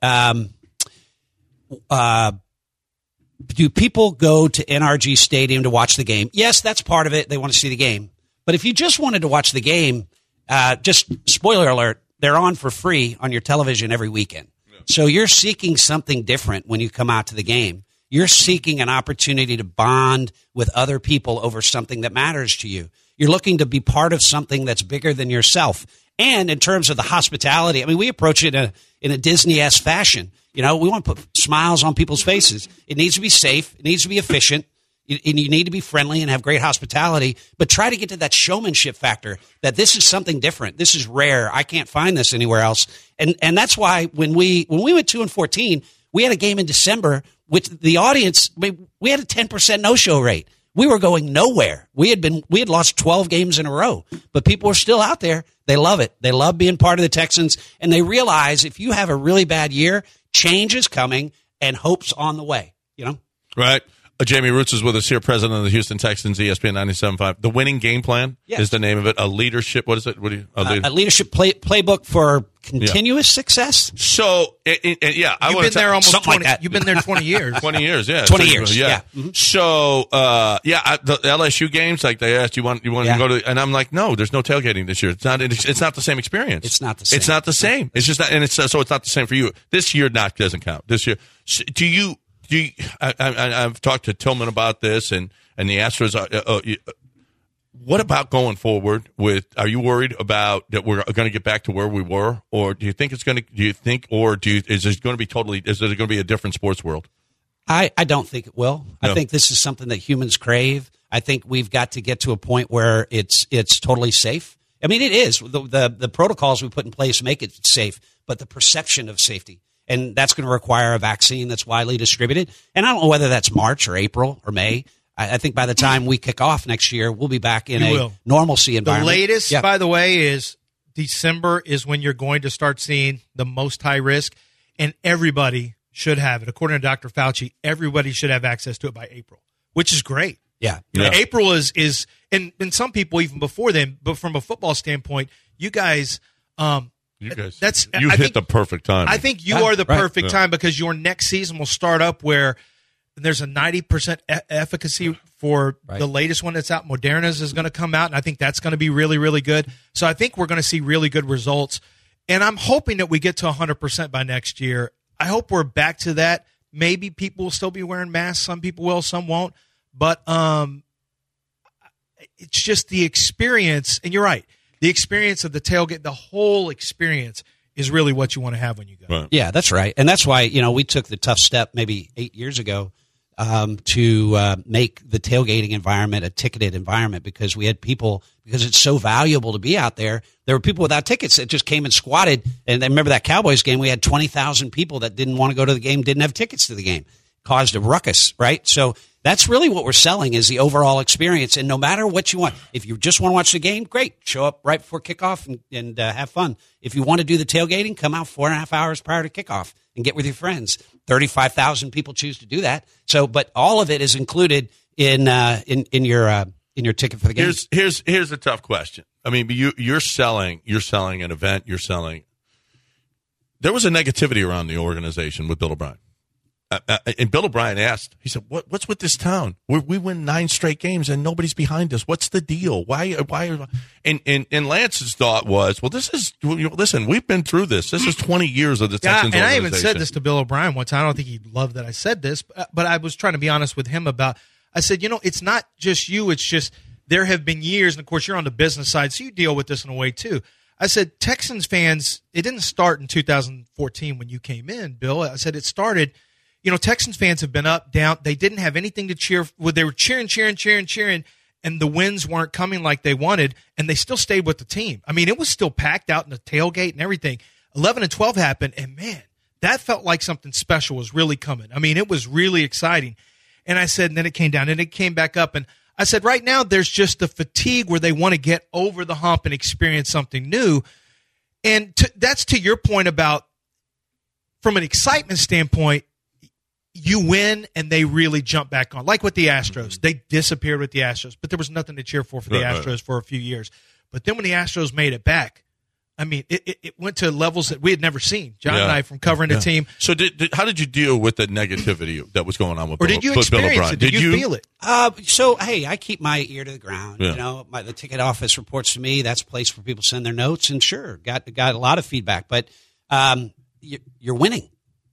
Do people go to NRG Stadium to watch the game? Yes, that's part of it. They want to see the game. But if you just wanted to watch the game, just spoiler alert, they're on for free on your television every weekend. Yeah. So you're seeking something different when you come out to the game. You're seeking an opportunity to bond with other people over something that matters to you. You're looking to be part of something that's bigger than yourself. And in terms of the hospitality, I mean, we approach it in a Disney-esque fashion. You know, we want to put smiles on people's faces. It needs to be safe. It needs to be efficient. And you need to be friendly and have great hospitality, but try to get to that showmanship factor, that this is something different. This is rare. I can't find this anywhere else. And that's why when we went 2-14, we had a game in December with the audience. We had a 10% no-show rate. We were going nowhere. We had lost 12 games in a row, but people were still out there. They love it. They love being part of the Texans, and they realize if you have a really bad year, change is coming and hope's on the way, you know? Right. Jamie Roots is with us here, president of the Houston Texans, ESPN 97.5. The Winning Game Plan is the name of it. A leadership, what is it? A leadership playbook for continuous success. So, you've been there almost 20. Like that. You've been there 20 years. 20 years, yeah. 20 years, yeah. Mm-hmm. So, the LSU games, like they asked, you want to go to, and I'm like, no, there's no tailgating this year. It's not the same experience. It's not the same. It's not the same. It's just not, and so it's not the same for you. This year doesn't count. This year, I've talked to Tillman about this, and the Astros. What about going forward with, are you worried about that we're going to get back to where we were? Or do you think is it going to be a different sports world? I don't think it will. No. I think this is something that humans crave. I think we've got to get to a point where it's totally safe. I mean, it is. The protocols we put in place make it safe, but the perception of safety. And that's going to require a vaccine that's widely distributed. And I don't know whether that's March or April or May. I think by the time we kick off next year, we'll be back in a normalcy environment. The latest, by the way, is December is when you're going to start seeing the most high risk, and everybody should have it. According to Dr. Fauci, everybody should have access to it by April, which is great. Yeah. April is and some people even before then, but from a football standpoint, you guys hit the perfect time. I think you are the perfect time because your next season will start up where there's a 90% efficacy for the latest one that's out. Moderna's is going to come out, and I think that's going to be really, really good. So I think we're going to see really good results, and I'm hoping that we get to 100% by next year. I hope we're back to that. Maybe people will still be wearing masks. Some people will, some won't. But it's just the experience, and you're right, the experience of the tailgate, the whole experience is really what you want to have when you go. Right. Yeah, that's right. And that's why, we took the tough step maybe 8 years ago to make the tailgating environment a ticketed environment because we had people, because it's so valuable to be out there. There were people without tickets that just came and squatted. And I remember that Cowboys game, we had 20,000 people that didn't want to go to the game, didn't have tickets to the game. Caused a ruckus, right? So that's really what we're selling is the overall experience. And no matter what you want, if you just want to watch the game, great. Show up right before kickoff and have fun. If you want to do the tailgating, come out 4.5 hours prior to kickoff and get with your friends. 35,000 people choose to do that. So, but all of it is included in your ticket for the game. Here's a tough question. I mean, you're selling an event. There was a negativity around the organization with Bill O'Brien. And Bill O'Brien asked, he said, what's with this town? We win 9 straight games and nobody's behind us. What's the deal? Why? And Lance's thought was, well, listen, we've been through this. This is 20 years of the Texans and organization. I even said this to Bill O'Brien one time. I don't think he loved that I said this, but I was trying to be honest with him about, I said, it's not just you. It's just there have been years, and of course you're on the business side, so you deal with this in a way too. I said, Texans fans, it didn't start in 2014 when you came in, Bill. I said it started – Texans fans have been up, down. They didn't have anything to cheer. They were cheering, and the wins weren't coming like they wanted, and they still stayed with the team. I mean, it was still packed out in the tailgate and everything. 11 and 12 happened, and man, that felt like something special was really coming. I mean, it was really exciting. And I said, and then it came down, and it came back up. And I said, right now there's just the fatigue where they want to get over the hump and experience something new. And that's to your point about, from an excitement standpoint, you win and they really jump back on. Like with the Astros. They disappeared with the Astros, but there was nothing to cheer for the Astros for a few years. But then when the Astros made it back, I mean, it went to levels that we had never seen. John and I, from covering the team. So how did you deal with the negativity that was going on with Bill O'Brien? Or did you experience it? Did you feel it? So, hey, I keep my ear to the ground. Yeah. The ticket office reports to me. That's a place where people send their notes. And sure, got a lot of feedback. But you're winning.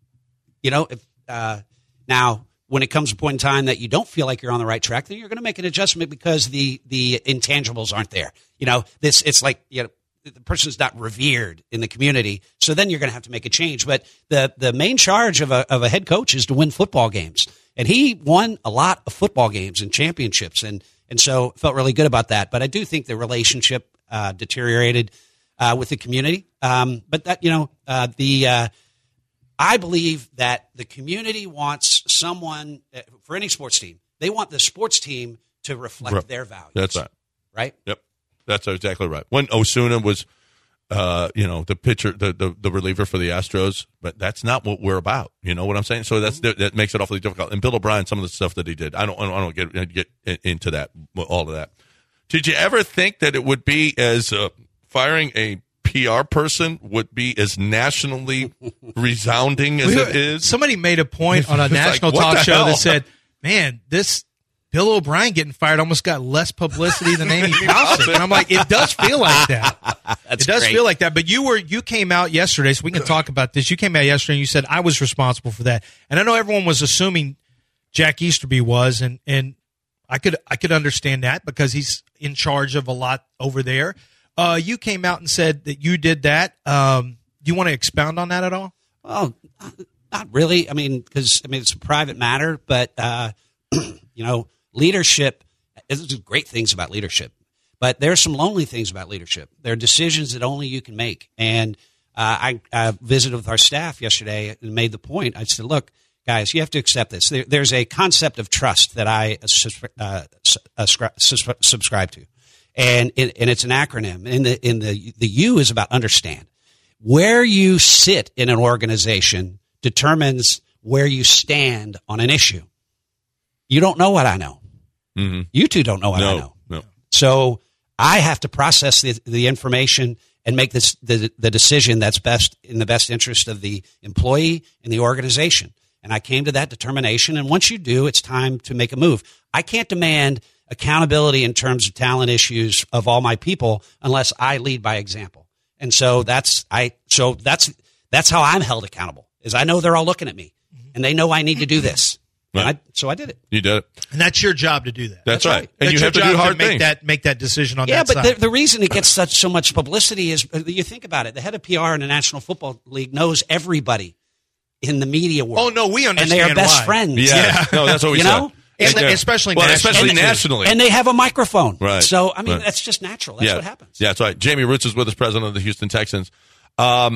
Now, when it comes to a point in time that you don't feel like you're on the right track, then you're going to make an adjustment because the intangibles aren't there. It's like the person's not revered in the community, so then you're going to have to make a change. But the main charge of a head coach is to win football games, and he won a lot of football games and championships, and so felt really good about that. But I do think the relationship deteriorated with the community. But that I believe that the community wants someone, for any sports team, they want the sports team to reflect their values. That's right. Right? Yep. That's exactly right. When Osuna was, the pitcher, the reliever for the Astros, but that's not what we're about. You know what I'm saying? So that makes it awfully difficult. And Bill O'Brien, some of the stuff that he did, I don't get into that, all of that. Did you ever think that it would be as firing a PR person would be as nationally resounding as it is? Somebody made a point on a national talk show that said, man, this Bill O'Brien getting fired almost got less publicity than Amy Powell. And I'm like, it does feel like that. It does feel like that. But you came out yesterday, so we can talk about this. You came out yesterday and you said, I was responsible for that. And I know everyone was assuming Jack Easterby was, and I could understand that because he's, in charge of a lot over there. You came out and said that you did that. Do you want to expound on that at all? Well, not really. I mean, because it's a private matter, but leadership. There's great things about leadership, but there are some lonely things about leadership. There are decisions that only you can make. And I visited with our staff yesterday and made the point. I said, "Look, guys, you have to accept this. There's a concept of trust that I subscribe to, and it's an acronym. And the U is about understand. Where you sit in an organization determines where you stand on an issue. You don't know what I know. Mm-hmm. You two don't know what I know. No. So I have to process the information and make the decision that's best in the best interest of the employee and the organization. And I came to that determination. And once you do, it's time to make a move. I can't demand accountability in terms of talent issues of all my people unless I lead by example. And so that's how I'm held accountable. Is I know they're all looking at me, and they know I need to do this. Right. So I did it. You did it. And that's your job to do that. That's right. And that's you have to do hard things. Make that decision on that side. Yeah, but side. the reason it gets so much publicity is, you think about it, the head of PR in the National Football League knows everybody in the media world. Oh, no, we understand and they are best why. friends. Yeah. No, that's what we said. Especially nationally. And they have a microphone. Right. So, that's just natural. That's what happens. Yeah, that's right. Jamie Roots is with us, president of the Houston Texans. You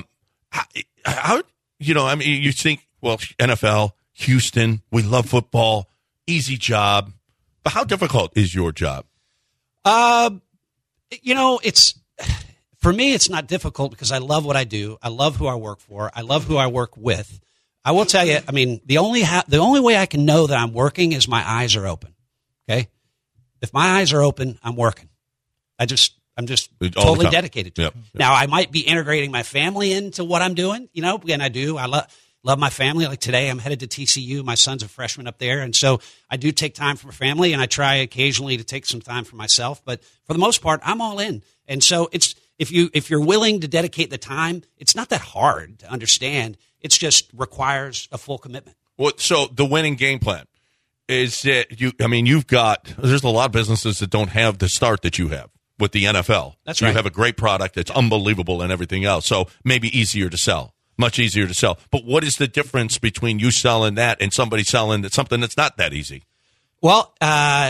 think, well, NFL, Houston, we love football, easy job. But how difficult is your job? It's for me, it's not difficult because I love what I do. I love who I work for. I love who I work with. I will tell you, the only way I can know that I'm working is my eyes are open. Okay? If my eyes are open, I'm working. I'm just totally dedicated to it. Yep. Now, I might be integrating my family into what I'm doing, and I do. I love my family. Like today, I'm headed to TCU. My son's a freshman up there. And so I do take time for my family, and I try occasionally to take some time for myself. But for the most part, I'm all in. And so if you're willing to dedicate the time, it's not that hard to understand. It just requires a full commitment. Well, so the winning game plan is that there's a lot of businesses that don't have the start that you have with the NFL. That's right. You have a great product that's unbelievable and everything else. So maybe easier to sell. Much easier to sell. But what is the difference between you selling that and somebody selling something that's not that easy? Well, how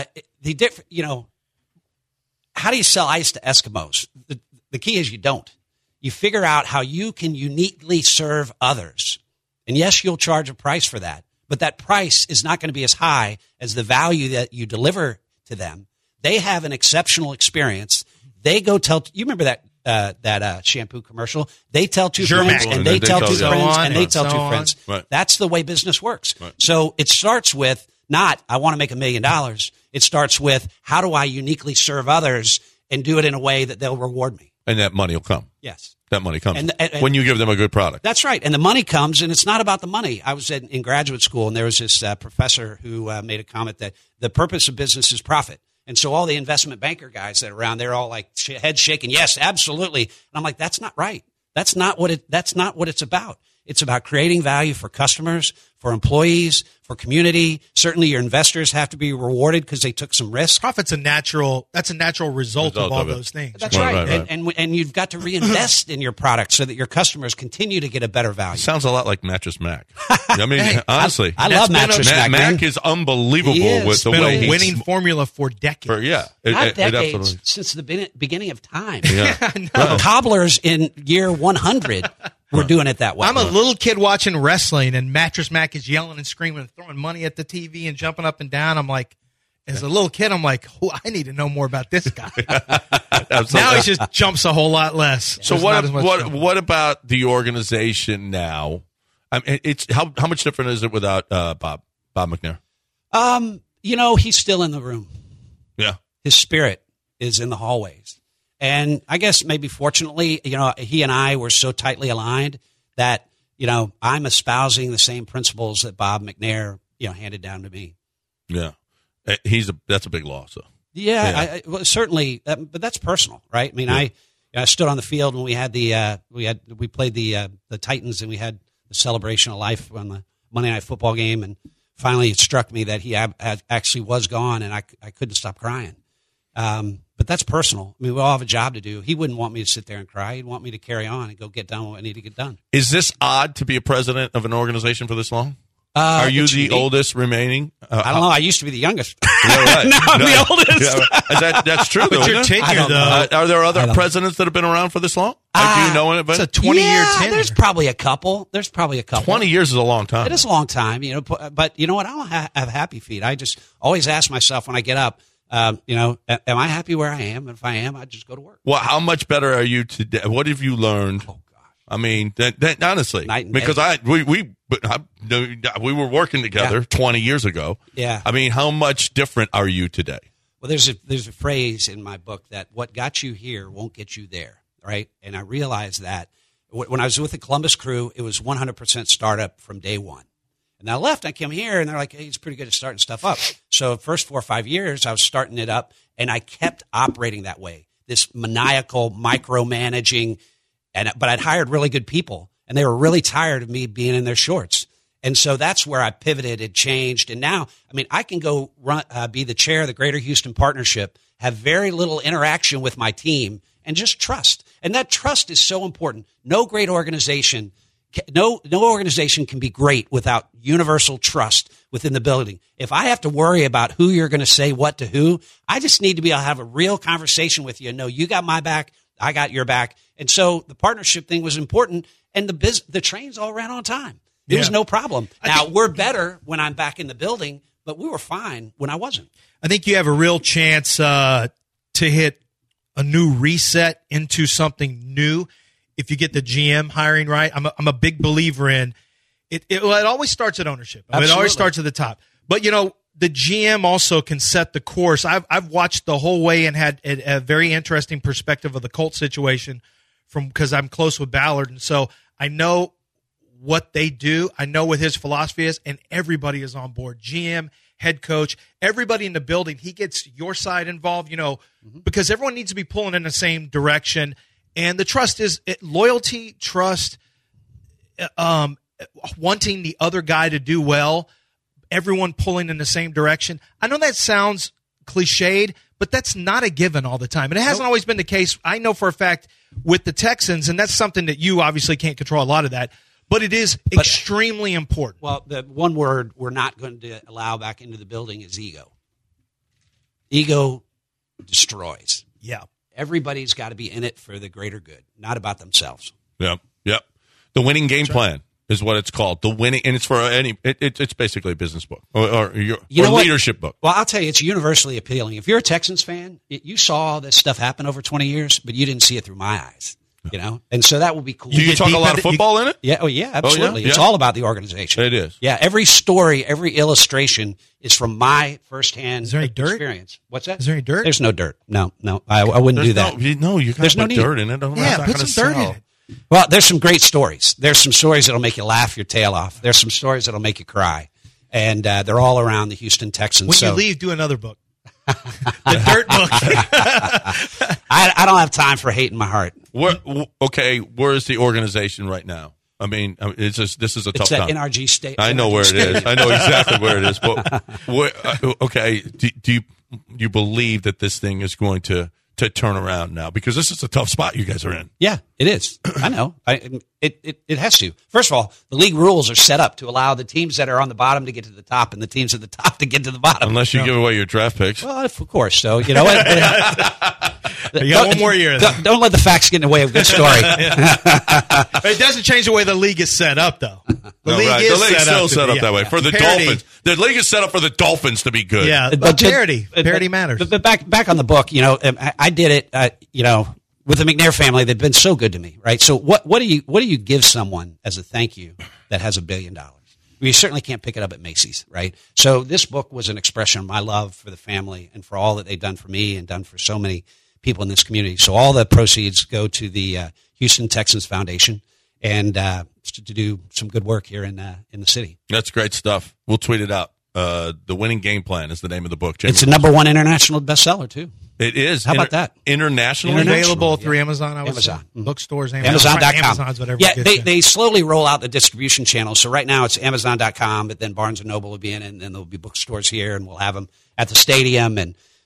do you sell ice to Eskimos? The key is you don't. You figure out how you can uniquely serve others. And yes, you'll charge a price for that. But that price is not going to be as high as the value that you deliver to them. They have an exceptional experience. They go tell – you remember that shampoo commercial? They tell two friends, and they tell two friends, and they tell two friends. Right. That's the way business works. Right. So it starts with not, I want to make $1 million. It starts with, how do I uniquely serve others and do it in a way that they'll reward me? And that money will come. Yes. That money comes when you give them a good product. That's right. And the money comes, and it's not about the money. I was in graduate school, and there was this professor who made a comment that the purpose of business is profit. And so all the investment banker guys that are around, they're all like head shaking. Yes, absolutely. And I'm like, that's not right. That's not what it's about. It's about creating value for customers, for employees, for community. Certainly your investors have to be rewarded because they took some risk. Profit's a natural result of all those things. That's right. And you've got to reinvest in your product so that your customers continue to get a better value. Sounds a lot like Mattress Mac. Honestly. I love Mattress Mac. Mac is unbelievable with the way he's a winning formula for decades. Not decades, since the beginning of time. Yeah. Cobblers in year 100 were doing it that way. I'm a little kid watching wrestling, and Mattress Mac is yelling and screaming and throwing money at the TV and jumping up and down. I'm like, as a little kid, I'm like, I need to know more about this guy. Now he just jumps a whole lot less. So what about the organization now? I mean, it's how much different is it without Bob McNair? He's still in the room. Yeah, his spirit is in the hallways. And I guess maybe fortunately, he and I were so tightly aligned that, I'm espousing the same principles that Bob McNair, handed down to me. Yeah. That's a big loss. So. Yeah. Certainly. But that's personal, right? I mean, I stood on the field when we had we played the Titans, and we had the celebration of life on the Monday Night Football game. And finally it struck me that he actually was gone, and I couldn't stop crying. But that's personal. I mean, we all have a job to do. He wouldn't want me to sit there and cry. He'd want me to carry on and go get done what I need to get done. Is this odd to be a president of an organization for this long? Are you the oldest remaining? I don't know. I used to be the youngest. Yeah, right. Now I'm the oldest. That's true. But your tenure, though. Are there other presidents that have been around for this long? Do you know anybody? It's a 20-year tenure. There's probably a couple. 20 years is a long time. It is a long time, But you know what? I don't have happy feet. I just always ask myself when I get up, am I happy where I am? And if I am, I just go to work. Well, how much better are you today? What have you learned? Oh, gosh. I mean, honestly, because we were working together 20 years ago. Yeah. I mean, how much different are you today? Well, there's a phrase in my book that what got you here won't get you there, right? And I realized that when I was with the Columbus Crew, it was 100% startup from day one. And I left, I came here, and they're like, hey, he's pretty good at starting stuff up. So the first 4 or 5 years, I was starting it up, and I kept operating that way, this maniacal micromanaging. But I'd hired really good people, and they were really tired of me being in their shorts. And so that's where I pivoted and changed. And now, I mean, I can go be the chair of the Greater Houston Partnership, have very little interaction with my team, and just trust. And that trust is so important. No great organization, no organization can be great without universal trust within the building. If I have to worry about who you're going to say what to who, I just need to be able to have a real conversation with you and know you got my back, I got your back. And so the partnership thing was important, and the trains all ran on time. There was no problem. Now, we're better when I'm back in the building, but we were fine when I wasn't. I think you have a real chance to hit a new reset into something new if you get the GM hiring right. I'm a big believer in it. It always starts at ownership. It always starts at the top. But, the GM also can set the course. I've watched the whole way and had a very interesting perspective of the Colts situation because I'm close with Ballard. And so I know what they do. I know what his philosophy is, and everybody is on board. GM, head coach, everybody in the building. He gets your side involved, because everyone needs to be pulling in the same direction. And the trust is loyalty, trust, wanting the other guy to do well, everyone pulling in the same direction. I know that sounds cliched, but that's not a given all the time. And it hasn't always been the case. I know for a fact with the Texans, and that's something that you obviously can't control a lot of that, but it is extremely important. Well, the one word we're not going to allow back into the building is ego. Ego destroys. Yeah. Everybody's got to be in it for the greater good, not about themselves. Yep. The winning game plan is what it's called. The winning, and it's for it's basically a business book or leadership book. Well, I'll tell you, it's universally appealing. If you're a Texans fan, you saw all this stuff happen over 20 years, but you didn't see it through my eyes. And so that would be cool. You talk a lot of football in it? Yeah. Oh, yeah, absolutely. It's all about the organization. It is. Yeah. Every story, every illustration is from my firsthand Experience. experience. What's that? Is there any dirt? There's no dirt. No. I wouldn't do that. No, you got no dirt in it. Put some dirt in it. Well, there's some great stories. There's some stories that'll make you laugh your tail off. There's some stories that'll make you cry. And they're all around the Houston Texans. When you leave, do another book. The dirt book. I don't have time for hate in my heart. Where's the organization right now? I mean, this is a tough time. It's at NRG State. I know where it is. I know exactly where it is. But do you believe that this thing is going to turn around now? Because this is a tough spot you guys are in. Yeah, it is. I know. It has to. First of all, the league rules are set up to allow the teams that are on the bottom to get to the top and the teams at the top to get to the bottom. Unless you give away your draft picks. Well, of course. So, you know what? You got one more year. Don't let the facts get in the way of a good story. But it doesn't change the way the league is set up, though. The league is still set up that way. For the Dolphins. The league is set up for the Dolphins to be good. Yeah, but parity matters. But back on the book, I did it, with the McNair family. They've been so good to me, right? So what do you give someone as a thank you that has $1 billion? You certainly can't pick it up at Macy's, right? So this book was an expression of my love for the family and for all that they've done for me and done for so many people in this community. So all the proceeds go to the Houston Texans Foundation and to do some good work here in the city. That's great stuff. We'll tweet it out. The Winning Game Plan is the name of the book. It's a #1 international bestseller too. It is. How about that? Internationally available through Amazon. Amazon. Bookstores. Amazon.com. Amazon's whatever. Yeah, they slowly roll out the distribution channels. So right now it's Amazon.com, but then Barnes & Noble will be in it, and then there'll be bookstores here, and we'll have them at the stadium. And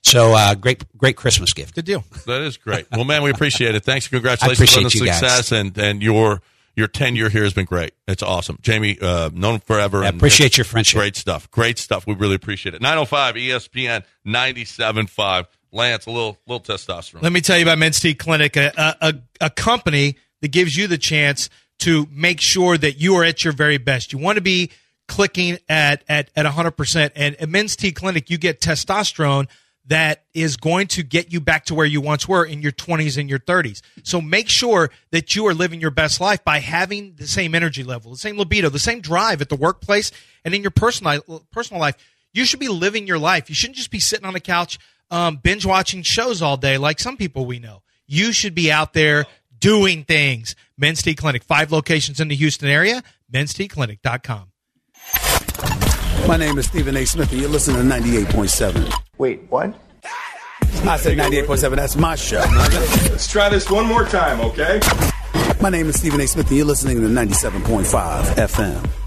So great Christmas gift. Good deal. That is great. Well, man, we appreciate it. Thanks. Congratulations on the success. And your tenure here has been great. It's awesome. Jamie, known forever. I appreciate your friendship. Great stuff. Great stuff. We really appreciate it. 905 ESPN 97.5. Lance, a little testosterone. Let me tell you about Men's T Clinic, a company that gives you the chance to make sure that you are at your very best. You want to be clicking at 100%. And at Men's T Clinic, you get testosterone that is going to get you back to where you once were in your 20s and your 30s. So make sure that you are living your best life by having the same energy level, the same libido, the same drive at the workplace and in your personal life. You should be living your life. You shouldn't just be sitting on the couch binge watching shows all day like some people we know. You should be out there doing things. Men's T Clinic, 5 locations in the Houston area, mensteclinic.com. My name is Stephen A. Smith, and you're listening to 98.7. Wait, what? I said 98.7. That's my show. Let's try this one more time, okay? My name is Stephen A. Smith, and you're listening to 97.5 FM.